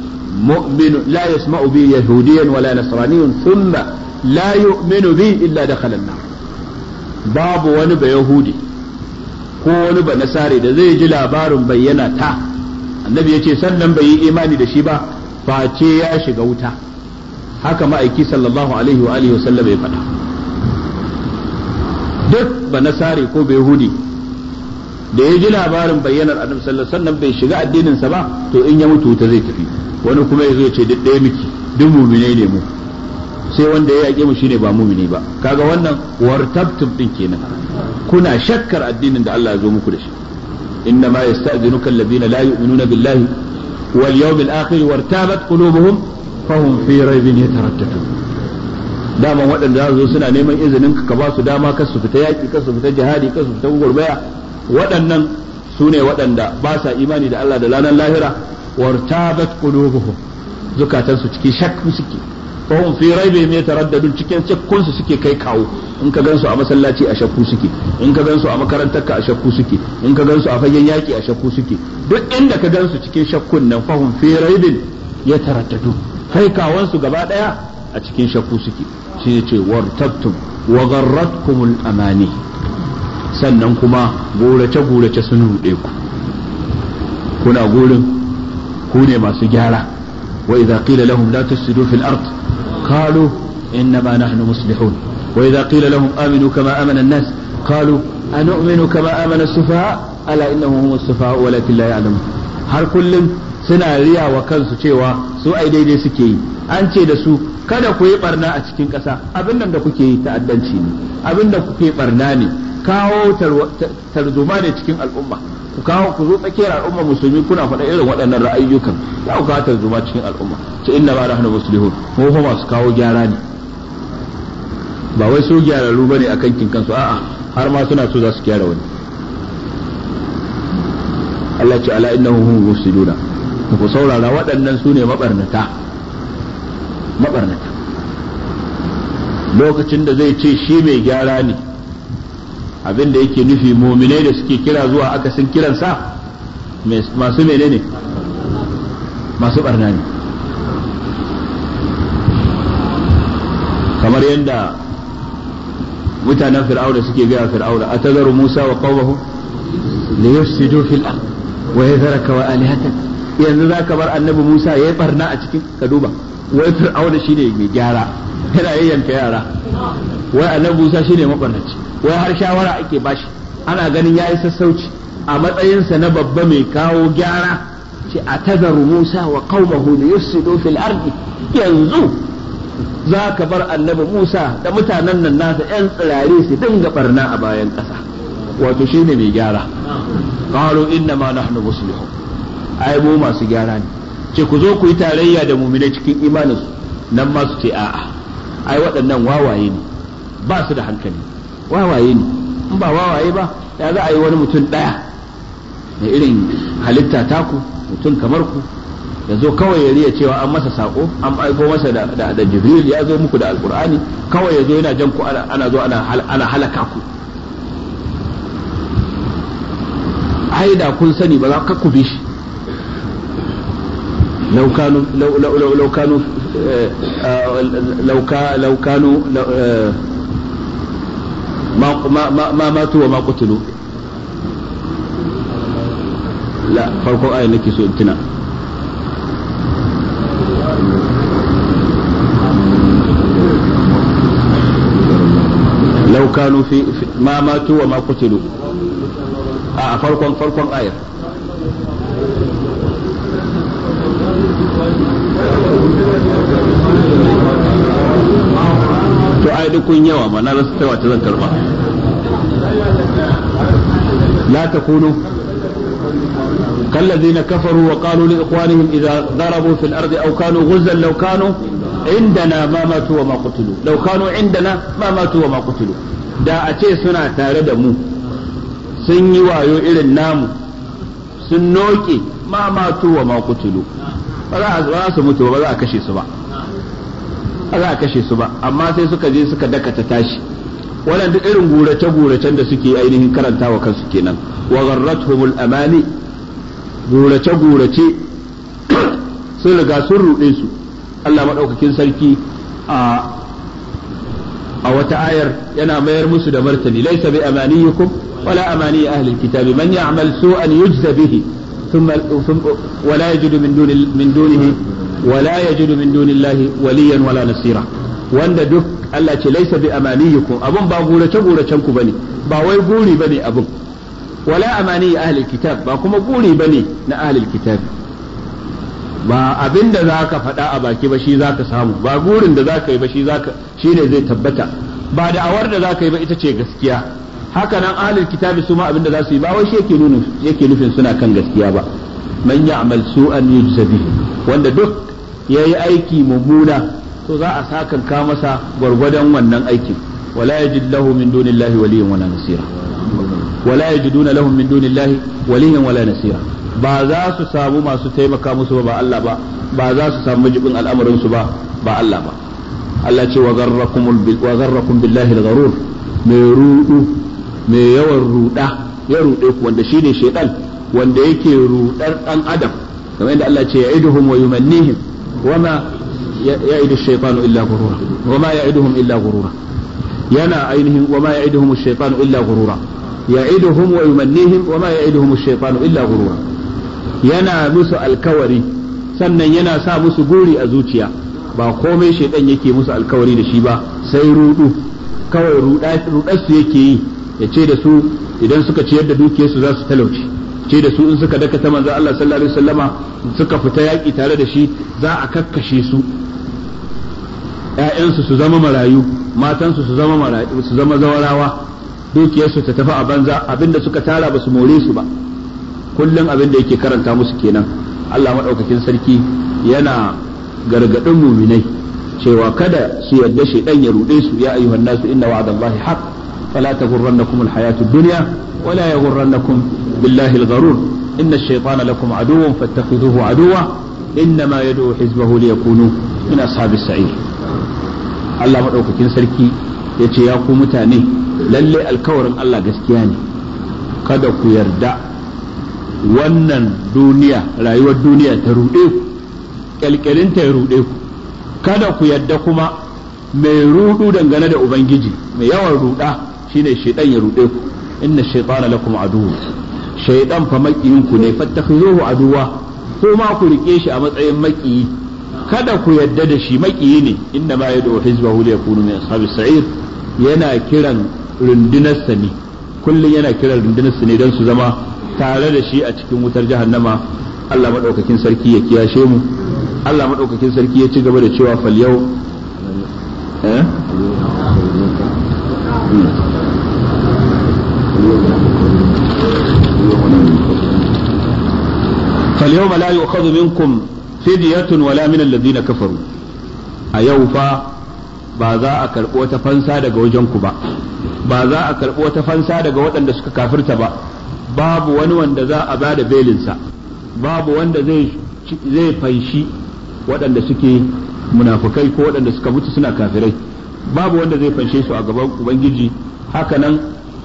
S1: bi yahudiyyan wala nasraniyyun thumma la yu'minu bi illa dakhala an-nar. Babu wani ba yahudi ko wani ba nasare da zai ji labarin bayyana ta, annabi yace sannan bai yi imani da shi ba face ya shiga wuta. Haka ma'aiki sallallahu alaihi wa alihi wasallam ya faɗa. Duk ba nasare ko ba yahudi da ya ji labarin bayyanar annabi sallallahu alaihi wasallam bai shiga addinin sa ba, to in ya mutu wuta zai tafi. Wani kuma yazo ya ce duk ɗaya miki, duk mu'minai ne mu, sai wanda ya yake mu shine ba mu'mini ba. Kaga wannan wartabtum din kenan, kuna shakkar addinin da Allah ya zo muku da shi. inna ma yasta'dhinuka alladhina la yu'minuna billahi wal yawmil akhir wartabat qulubuhum fahum fi raibin yataraddadun. Daman waɗanda za su zo suna neman izinin ka ba su dama kar su fita yaƙi, kar su fita jihadi, kar su fita gurbaya, waɗannan su ne waɗanda ba sa imani da Allah da ranar lahira. wartabat qulubuhum, zukatansu cikin shakku suke, fahum fi raibin yataraddadun, cikin shakkun su suke kai kawo. In ka gansu a masallaci a shakku suke, in ka gansu a makarantar ka a shakku suke, in ka gansu a fagen yaƙi a shakku suke, duk inda ka gansu cikin shakkun nan fahum fi raibin yataraddadun, kai kawansu gaba ɗaya a cikin shakku suke. Shi ne ce wartabtum wa gharratkumul amani, sannan kuma gurace sun ruɗe ku, kuna gurin ku ne masu gyara. wa idza qila lahum la tufsidu fil ard qalu innama nahnu muslihun wa idza qila lahum aminu kama amana an-nas qalu anu'minu kama amana as-sufaha ala innahum hum as-sufaha walakin la ya'lamun. har kullum suna riya wa kansu cewa su ai daidai suke yi. An ce da su kada ku yi barna a cikin ƙasa, abin nan da kuke yi ta'addanci ne, abin da kuke barna ne, kawo tarzoma ne cikin al'umma. ku kawo ku zo tsakiyar al'umma musulmi kuna faɗa irin waɗannan ra'ayyukan za ku kawo tarzoma cikin al'umma ce inna ma nahnu muslihun mu fa masu kawo gyara ne ba wai su gyararru bane a kankin kansu a'a har ma suna so za su gyara wani Allah ce ala innahu hum mufsiduna ku saurara waɗannan su ne mabarnata lokacin da zai ce shi mai gyara ne abin da yake nufi muminai da suke kira zuwa akasin kiransa masu menene masu barna ne kamar yadda mutanen fir'auna suke gaya fir'auna atazaru Musa wa qawmahu li yufsidu fil ard wa yadhraka wa alihatak yanzu zaka bar annabi Musa yayi barna a cikin ka duba wai fir'auna shine mai gyara yana yayyanka yara wai annabi Musa shine mabarnaci wai har shawara ake bashi ana ganin yayi sassauci a matsayinsa na babba mai kawo gyara ce atazaru Musa wa qaumahu li yufsidu fil ardi yanzu za ka bar annabi Musa da mutanen nan nasa yan tsirare su dinga barna a bayan ƙasa wato shine mai gyara qalu inna ma nahnu muslihun ai mu masu gyara ne ce ku zo ku yi tarayya da mu'minai cikin imaninsu nan ma su ce a'a ai waɗannan wawaye ne ba su da hankali wawaye ne in ba wawaye ba ya za a yi wani mutum ɗaya da irin halitta taku mutum kamar ku ya zo kawai ya riya cewa an masa sako an aiko masa da jibril ya zo muku da alkur'ani kawai ya zo yana jan ku ana zo ana halaka ku ai da kun sani ba za ku bi shi لو كانوا ما ماتوا وما قتلوا لا فرق آية نكي سوء امتناع لو كانوا في ما ماتوا وما قتلوا فرق آية to ai duk kun yawa ma na rasa tawa ta zan karba la takunu كالذين كفروا وقالوا لإخوانهم إذا ضربوا في الأرض أو كانوا غزا لو كانوا عندنا ما ماتوا وما قتلوا لو كانوا عندنا ما ماتوا وما قتلوا da a ce suna tare da mu sun yi wayo irin namu sun noke ma matu wa ma qutulu ba za su mutu ba za a kashe su ba za a kashe su ba amma sai suka je suka dakata tashi wannan duk irin gurace-guracen da suke ainihin karantawa kansu kenan wa gharratuhumul amani gurace-gurace sun riga sun ruɗe su Allah maɗaukakin sarki a wata ayar yana mayar musu da martani laysa bi amaniyikum wala amani ahli alkitabi man ya'mal su'an yujza bihi thumma wala yajidu min dunihi ولا يجد من دون الله وليا ولا نصيرا wanda duk Allah ce laisa bi amaniyikum abun ba gurace guracen ku bane ba wai guri bane abun wala amani ahli kitab ba kuma guri bane na ahli kitab ba abinda zaka faɗa a baki ba shi zaka samu ba gurin da zaka yi ba shi zaka shine zai tabbata ba da'awar da zaka yi ba ita ce gaskiya haka nan ahli kitab su ma abinda za su yi ba wai shi yake nufin suna kan gaskiya ba man ya'mal su'an yujza bihi wanda duk ya yi aiki mummuna to za a sakanka masa gwargwadon wannan aikin wala yajid lahu min dunillahi waliyyan wala nasira wala yajiduna lahum min dunillahi waliyyan wala nasira ba za su samu masu taimaka musu ba Allah ba ba za su samu majibin al'amarin su ba Allah ba Allah ce wa garrakum billahi al-gharur mai rudu mai yawan ruda ya rude ku wanda shine shaytan wanda yake rudar dan adam kamar yadda Allah ce ya'iduhum wa yumannihim وما يعد الشيطان إلا غرورا وما يعدهم إلا غرورا ينا عينهم وما يعدهم الشيطان إلا غرورا يعدهم ويمنيهم وما يعدهم الشيطان إلا غرورا ينا musu alkawari sannan yana sa musu guri a zuciya ba komai shaitan yake musu alkawari da shi ba sai rudu kawai rudarsu yake yi ya ce da su idan suka ciyar da dukiyarsu za su talauci ce da su in suka dakata manzo Allah sallallahu alaihi wasallama suka fita yaki tare da shi za a kakkashe su ƴaƴansu su zama marayu matansu su zama marayu su zama zawarawa dukiyarsu ta tafi a banza abinda suka tara ba su more su ba kullum abin da yake karanta musu kenan. Allah madaukakin sarki yana gargadin muminai cewa kada su yadda shaytan ya rude su. Ya ayyuhan nasu inna wa'dallahi haqq fala taghurrannakum alhayatud dunya wala yaghurrannakum billahi algharur inna ash-shaytana lakum aduwwun fattakhidhuhu aduwwa innama yad'u hizbahu liyakunu min ashabis sa'ir. Allah madaukakin sarki yace ya ku mutane lalle alkawarin Allah gaskiya ne, kada ku yarda wannan duniya, rayuwar duniya ta ruɗe ku, kyalkyalinta ya ruɗe ku, kada ku yarda kuma mai ruɗu dangane da Ubangiji, mai yawan ruɗa shine shaidan ya ruɗe ku. Inna shaitana lakum aduwwu, shaidan fa makiyinku ne, fattakhizuhu aduwa, ko ma ku rike shi a matsayin makiyi, kada ku yarda da shi, makiyi ne. Inna ma yad'u hizbahu liyakunu min ashabis sa'ir, yana kiran rundunarsa ne, kullum yana kiran rundunarsa ne don su zama tare da shi a cikin wutar jahannama. Allah madaukakin sarki ya kiyashe mu. Allah madaukakin sarki ya ci gaba da cewa فاليوم لا يؤخذ منكم فدية ولا من الذين كفروا. أيوفا ba za a karɓi wata fansa daga wajenku ba, ba za a karɓi wata fansa daga waɗanda suka kafirta ba, babu wani wanda za a bada belinsa, babu wanda zai fanshi waɗanda suke munafukai ko waɗanda suka mutu suna kafirai, babu wanda zai fanshe su a gaban Ubangiji. Haka nan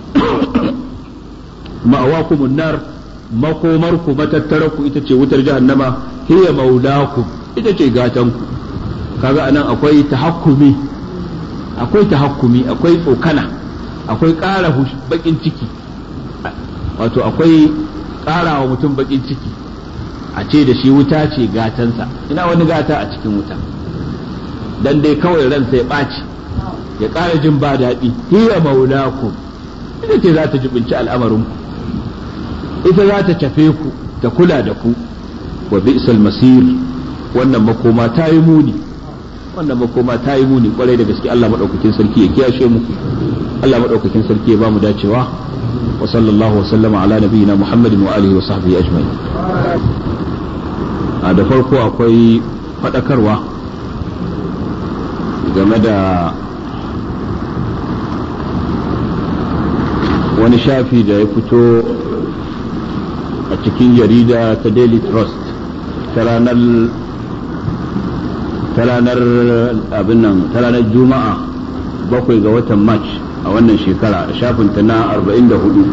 S1: ma'awakumun nar, makomarku matattararku ita ce wutar jahannama, hiya maulakum, ita ce gatanku. Kaga anan akwai tahakkumi, akwai tsokana, akwai ƙara bakin ciki, wato akwai ƙara wa mutum bakin ciki a ce da shi wuta ce gatansa. Ina wani gata a cikin wuta, dan dai kawai ransa ya ɓaci, ya ƙara jin ba daɗi. Hiya maulakum, ita ce za ta jibinci al'amarinku, ita za ta cafe ku, ta kula da ku. Wa bi'sal masir, wannan makoma ta yi muni, wannan makoma ta yi muni kwarai da gaske. Allah madaukakin sarki ya kiyashe mu, Allah madaukakin sarki ya bamu dacewa. Wa sallallahu wa sallama ala nabiyyina Muhammadin wa alihi wa sahbihi ajma'in. Da farko akwai fadakarwa game da wani shafi da ya fito a cikin jarida ta Daily Trust ta ranar abin nan, ta ranar Juma'a 7 ga watan March a wannan shekara, shafin ta na 44.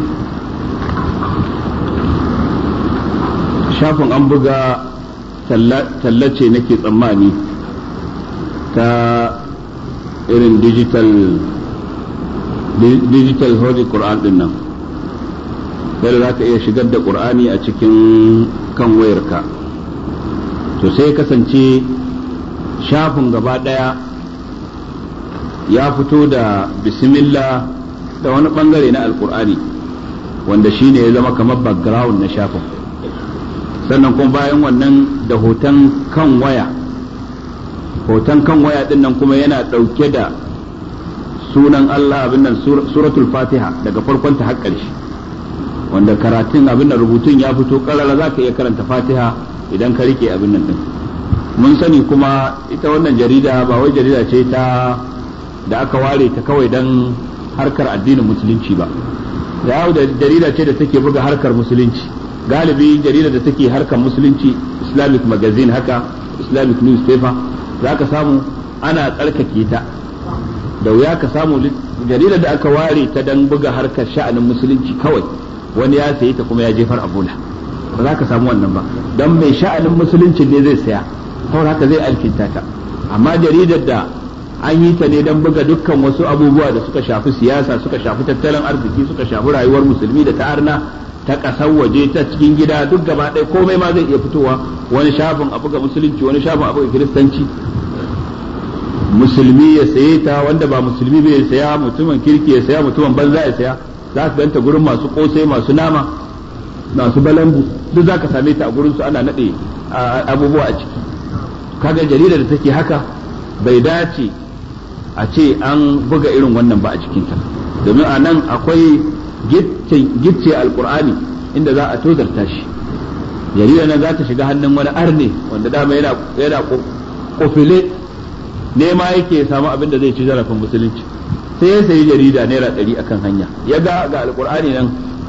S1: Shafin an buga tallace nake tsammani ta irin digital holy Qur'an din nan, yadda za ka iya shigar da Qur'ani a cikin kan wayarka. To sai kasance shafin gaba ɗaya ya fito da bismillah da wani ɓangare na alkur'ani wanda shine ya zama kamar background na shafin, sannan kuma bayan wannan da hoton kan waya din nan kuma yana ɗauke da sunan Allah, abin nan suratul fatiha daga farkon ta har ƙarshe, wanda karatun abin nan rubutun ya fito ƙarara za ka iya karanta fatiha idan ka rike abin nan din. Mun sani kuma ita wannan jarida ba wai jarida ce da aka ware ta kawai don harkar addinin musulunci ba, da jarida ce da take buga harkar musulunci. Galibi jarida da take harkar musulunci, Islamic magazine haka, Islamic newspaper, za ka samu ana tsarkake ta, da wuya ka samu jarida da aka ware ta don buga harkar sha'anin musulunci kawai wani ya sayi ta kuma ya jefar a bola, ba za ka samu wannan ba, don mai sha'anin musulunci ne zai saya, kawai haka zai alkinta ta. Amma jaridar da an yi ta ne don buga dukkan wasu abubuwa da suka shafi siyasa, suka shafi tattalin arziki, suka shafi rayuwar musulmi da ta arna, ta ƙasar waje, ta cikin gida, duk gaba ɗaya komai ma zai iya fitowa. Wani shafin a buga musulunci, wani shafin a buga kiristanci, musulmi ya saye ta, wanda ba musulmi bai saya, mutumin kirki ya saya, mutumin banza ya saya. Za ka ganta gurin masu kosai, masu nama, masu balambu, duk za ka same ta a gurin su ana naɗe abubuwa a ciki. Kaga jaridar da take haka bai dace a ce an buga irin wannan ba a cikinta, domin a nan akwai gicce alkur'ani inda za a tozarta shi. Jarida nan za ta shiga hannun wani arne wanda dama yana kofile nema yake ya samu abin da zai ci zarafin musulunci, sai ya sayi jarida naira 100 akan hanya, ya ga alkur'ani nan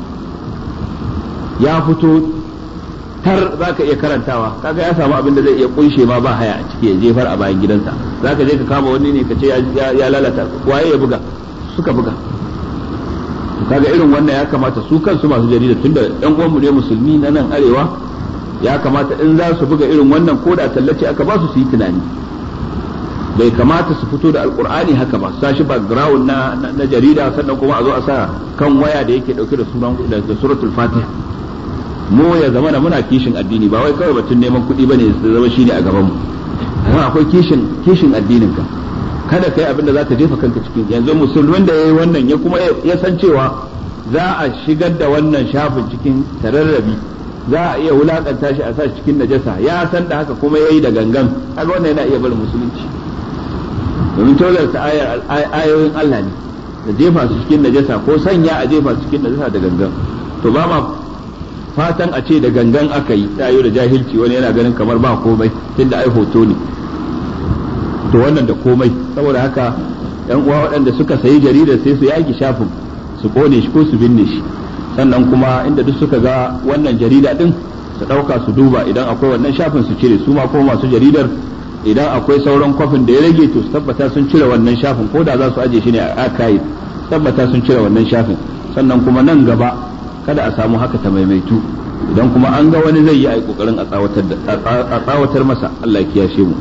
S1: ya fito tar za ka iya karantawa, kaga ya samu abin da zai iya kunshe ma ba haya a ciki ya jefar a bayan gidansa. Za ka je ka kama wani ne ka ce ya lalata, waye ya buga, suka buga. to kaga irin wannan ya kamata su kansu masu jarida tunda ɗan uwanmu ne musulmi na nan arewa, ya kamata in za su buga irin wannan ko da tallace aka ba su yi tunani. bai kamata su fito da alkur'ani haka ba, sa shi background na jarida sannan kuma a zo a sa kan waya da yake dauke da sunan da suratul fatiha. mu ya zama muna kishin addini, ba wai kawai batun neman kuɗi bane su zama shine a gaban mu, amma akwai kishin addinin ka. kada kai abin da zaka jefa kanka cikin, yanzu musulmin da yayi wannan ya kuma ya san cewa za a shigar da wannan shafin cikin tararrabi, za a iya wulakanta shi a sa shi cikin najasa, ya san da haka kuma yayi da gangan, kaga wannan yana iya barin musulunci. domin tozarta ayoyin Allah ne da jefa su cikin najasa ko sanya a jefa su cikin najasa da gangan. to ba ma fatan a ce da gangan aka yi tayo da jahilci, wani yana ganin kamar ba komai tunda ai hoto ne, to wannan da komai. saboda haka yan uwa waɗanda suka sayi jaridar sai su yaki shafin, su kone shi ko su binne shi, sannan kuma inda duk suka ga wannan jarida din su ɗauka su duba, idan akwai wannan shafin su cire. su ma kuma masu jaridar idan akwai sauran kwafin da ya rage to su tabbata sun cire wannan shafin, ko da za su aje shi ne a archive, tabbata sun cire wannan shafin. sannan kuma nan gaba kada a samu haka ta maimaitu, idan kuma an ga wani zai yi a kokarin a tsawatar masa. Allah ya kiyashe mu.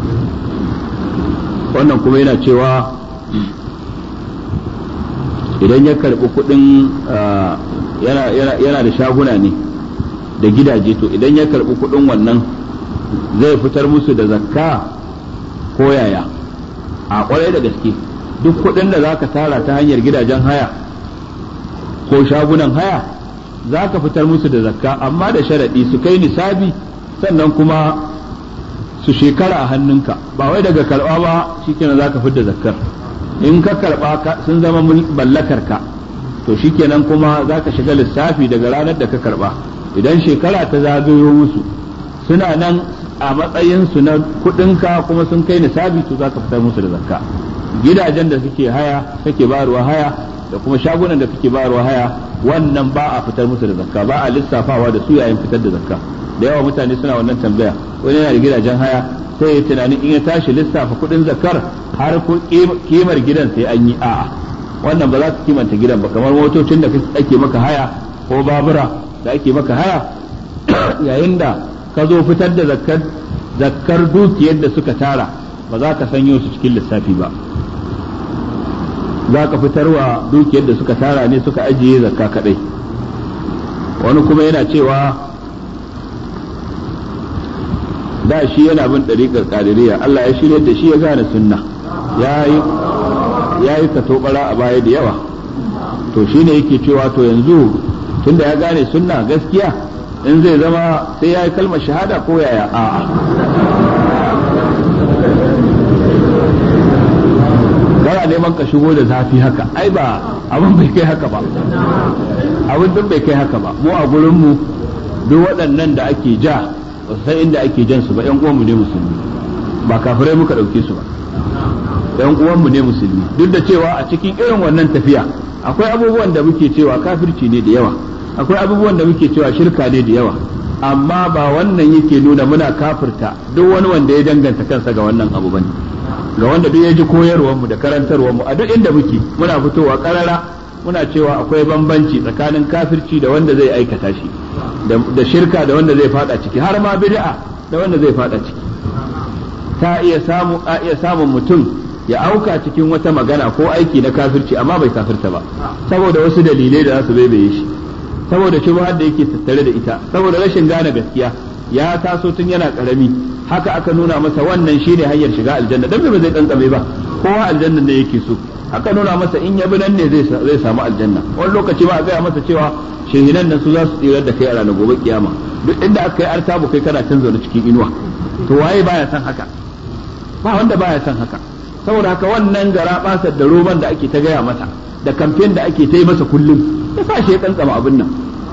S1: wannan kuma yana cewa idan ya karbi kudin yana da shaguna ne da gidaje, to idan ya karbi kudin wannan zai fitar musu da zakka ko yaya? a kwarai da gaske, duk kudin da zaka tara ta hanyar gidajen haya ko shagunan haya zaka fitar musu da zakka, amma da sharadi su kai nisabi, sannan kuma su shekara a hannunka. ba wai daga karba ba shikenan zaka fitar da zakkar. in ka karba sun zama mallakar ka, to shikenan kuma zaka shiga lissafi daga ranar da ka karba. idan shekara ta zagayo musu suna nan a matsayinsu na kudinka kuma sun kai nisabi, to za ka fitar musu da zakka. gidajen da suke haya kake bayarwa haya da kuma shagunan da kake bayarwa haya, wannan ba a fitar musu da zakka, ba a lissafawa da su yayin fitar da zakka. da yawa mutane suna wannan tambaya, wani yana da gidajen haya sai ya tunanin in ya tashi lissafa kudin zakkar har kimar gidan sai an yi. a'a, wannan ba za ka kimanta gidan ba, kamar motocin da ake maka haya ko babura da ake maka haya yayin da ka zo fitar da zakkar dukiyar da suka tara, ba za ka sanyo su cikin lissafi ba, za ka fitarwa dukiyar da suka tara ne suka ajiye zakka kadai. wani kuma yana cewa da shi yana bin ɗariƙar ƙadiriya, Allah ya shirya da shi ya gane sunna, ya yi katobara a baya da yawa, to shi ne yake cewa to yanzu tunda ya gane sunna gaskiya, in zai zama sai ya yi kalmar shahada ko yaya? a'a, kana neman ka shigo da zafi haka, ai ba abin bai kai haka ba, abin duk bai kai haka ba. mu a gurin mu duk waɗannan da ake ja ba san inda ake jan su ba, ƴan uwanmu ne musulmi, ba kafirai muka ɗauke su ba, ƴan uwanmu ne musulmi. duk da cewa a cikin irin wannan tafiya akwai abubuwan da muke cewa kafirci ne da yawa, akwai abubuwan da muke cewa shirka ne da yawa, amma ba wannan yake nuna muna kafirta duk wani wanda ya danganta kansa ga wannan abu bane. ga wanda duk ya ji koyarwar mu da karantarwar mu a duk inda muke, muna fitowa karara muna cewa akwai bambanci tsakanin kafirci da wanda zai aikata shi, da shirka da wanda zai fada ciki, har ma bid'a da wanda zai fada ciki. ta iya samun mutum ya auka cikin wata magana ko aiki na kafirci amma bai kafirta ba, saboda wasu dalilai da za su baibaye shi, saboda shubhar da yake tattare da ita, saboda rashin gane gaskiya. ya taso tun yana karami, haka aka nuna masa wannan shine hanyar shiga aljanna, dan ba zai kankame ba, kowa aljanna ne yake so. aka nuna masa in ya bi nan ne zai samu aljanna. wani lokaci ba a gaya masa cewa shehinan nan su za su tsirar da kai a ranar gobe kiyama, duk inda aka yi artabu kai kana can zaune cikin inuwa. to waye baya san haka? ba wanda baya san haka. saboda haka wannan gara basar da roban da ake ta gaya masa da kamfen da ake ta yi masa kullum ya sa shi ya kankama abin nan.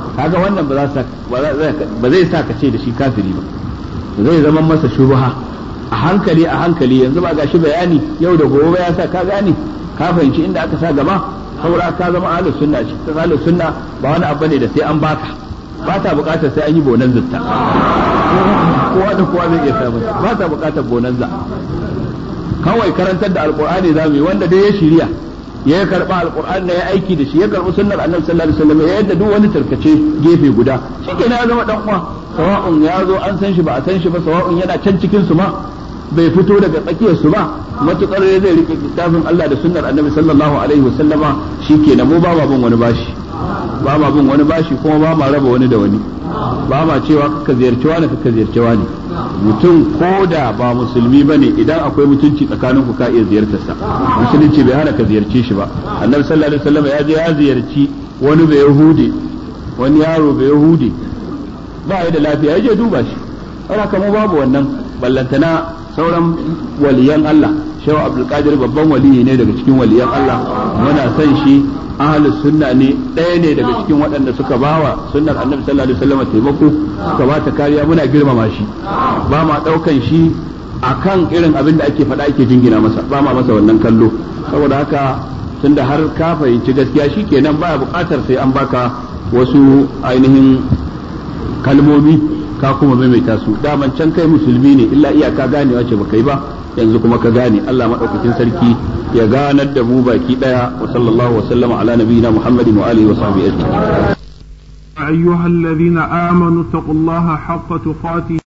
S1: kaga wannan ba zai sa ka ce da shi kafiri ba, zai zama masa shubha a hankali yanzu ba gashi bayani yau da gobe ya sa ka gane ka fahimci inda aka sa gaba, saboda ka zama ahlus sunna. shi ta ahlus sunna ba wani abu ne da sai an baka, ba ta bukatar sai an yi bonanza kowa da kowa zai iya samun, ba ta bukatar bonanza. Kawai karantar da alqur'ani zamu yi, wanda dai ya shirya ya karba alqur'ani ne ya aiki da shi, ya karbi sunnar annabi sallallahu alaihi wasallam, ya yadda duk wani tarkace gefe guda, shikenan ya zama dan uwa. Sawa'un ya zo an san shi ba a san shi ba, sawa'un yana can cikin su ma bai fito daga tsakiyar su ba, matukar zai rike littafin Allah da sunnar annabi sallallahu alaihi wasallama, shikenan mu ba ma bin wani bashi, ba ma bin wani bashi, kuma ba ma raba wani da wani, ba ma cewa ka ziyarci wani ka ziyarci wani. Mutum ko da ba musulmi bane, idan akwai mutunci tsakanin ku ka iya ziyartar sa, musulunci bai hana ka ziyarce shi ba. Annabi sallallahu alaihi wasallam ya je ya ziyarci wani bai yahudi, wani yaro bai yahudi ba ya da lafiya, ya je duba shi. Haka mu babu wannan, ballantana sauran waliyan Allah. Shehu Abdul Qadir babban waliyi ne daga cikin waliyan Allah, muna son shi, ahlus sunna ne, ɗaya ne daga cikin waɗanda suka bawa sunnar annabi sallallahu alaihi wasallam taimako, suka ba ta kariya, muna girmama shi, ba ma ɗaukan shi akan irin abin da ake faɗa ake jingina masa, ba ma masa wannan kallo. Saboda haka tunda har ka fahimci gaskiya, shikenan baya buƙatar sai an baka wasu ainihin kalmomi ka kuma maimaita su. Daman can kai musulmi ne, illa iyaka ganewa ce baka yi ba, yanzu kuma ka gane. Allah madaukakin sarki ya ganar da mu baki daya. Wa sallallahu wa sallama ala nabiyyina Muhammadin wa alihi wa sahbihi ajma'in.
S3: أيها الذين آمنوا اتقوا الله حق تقاته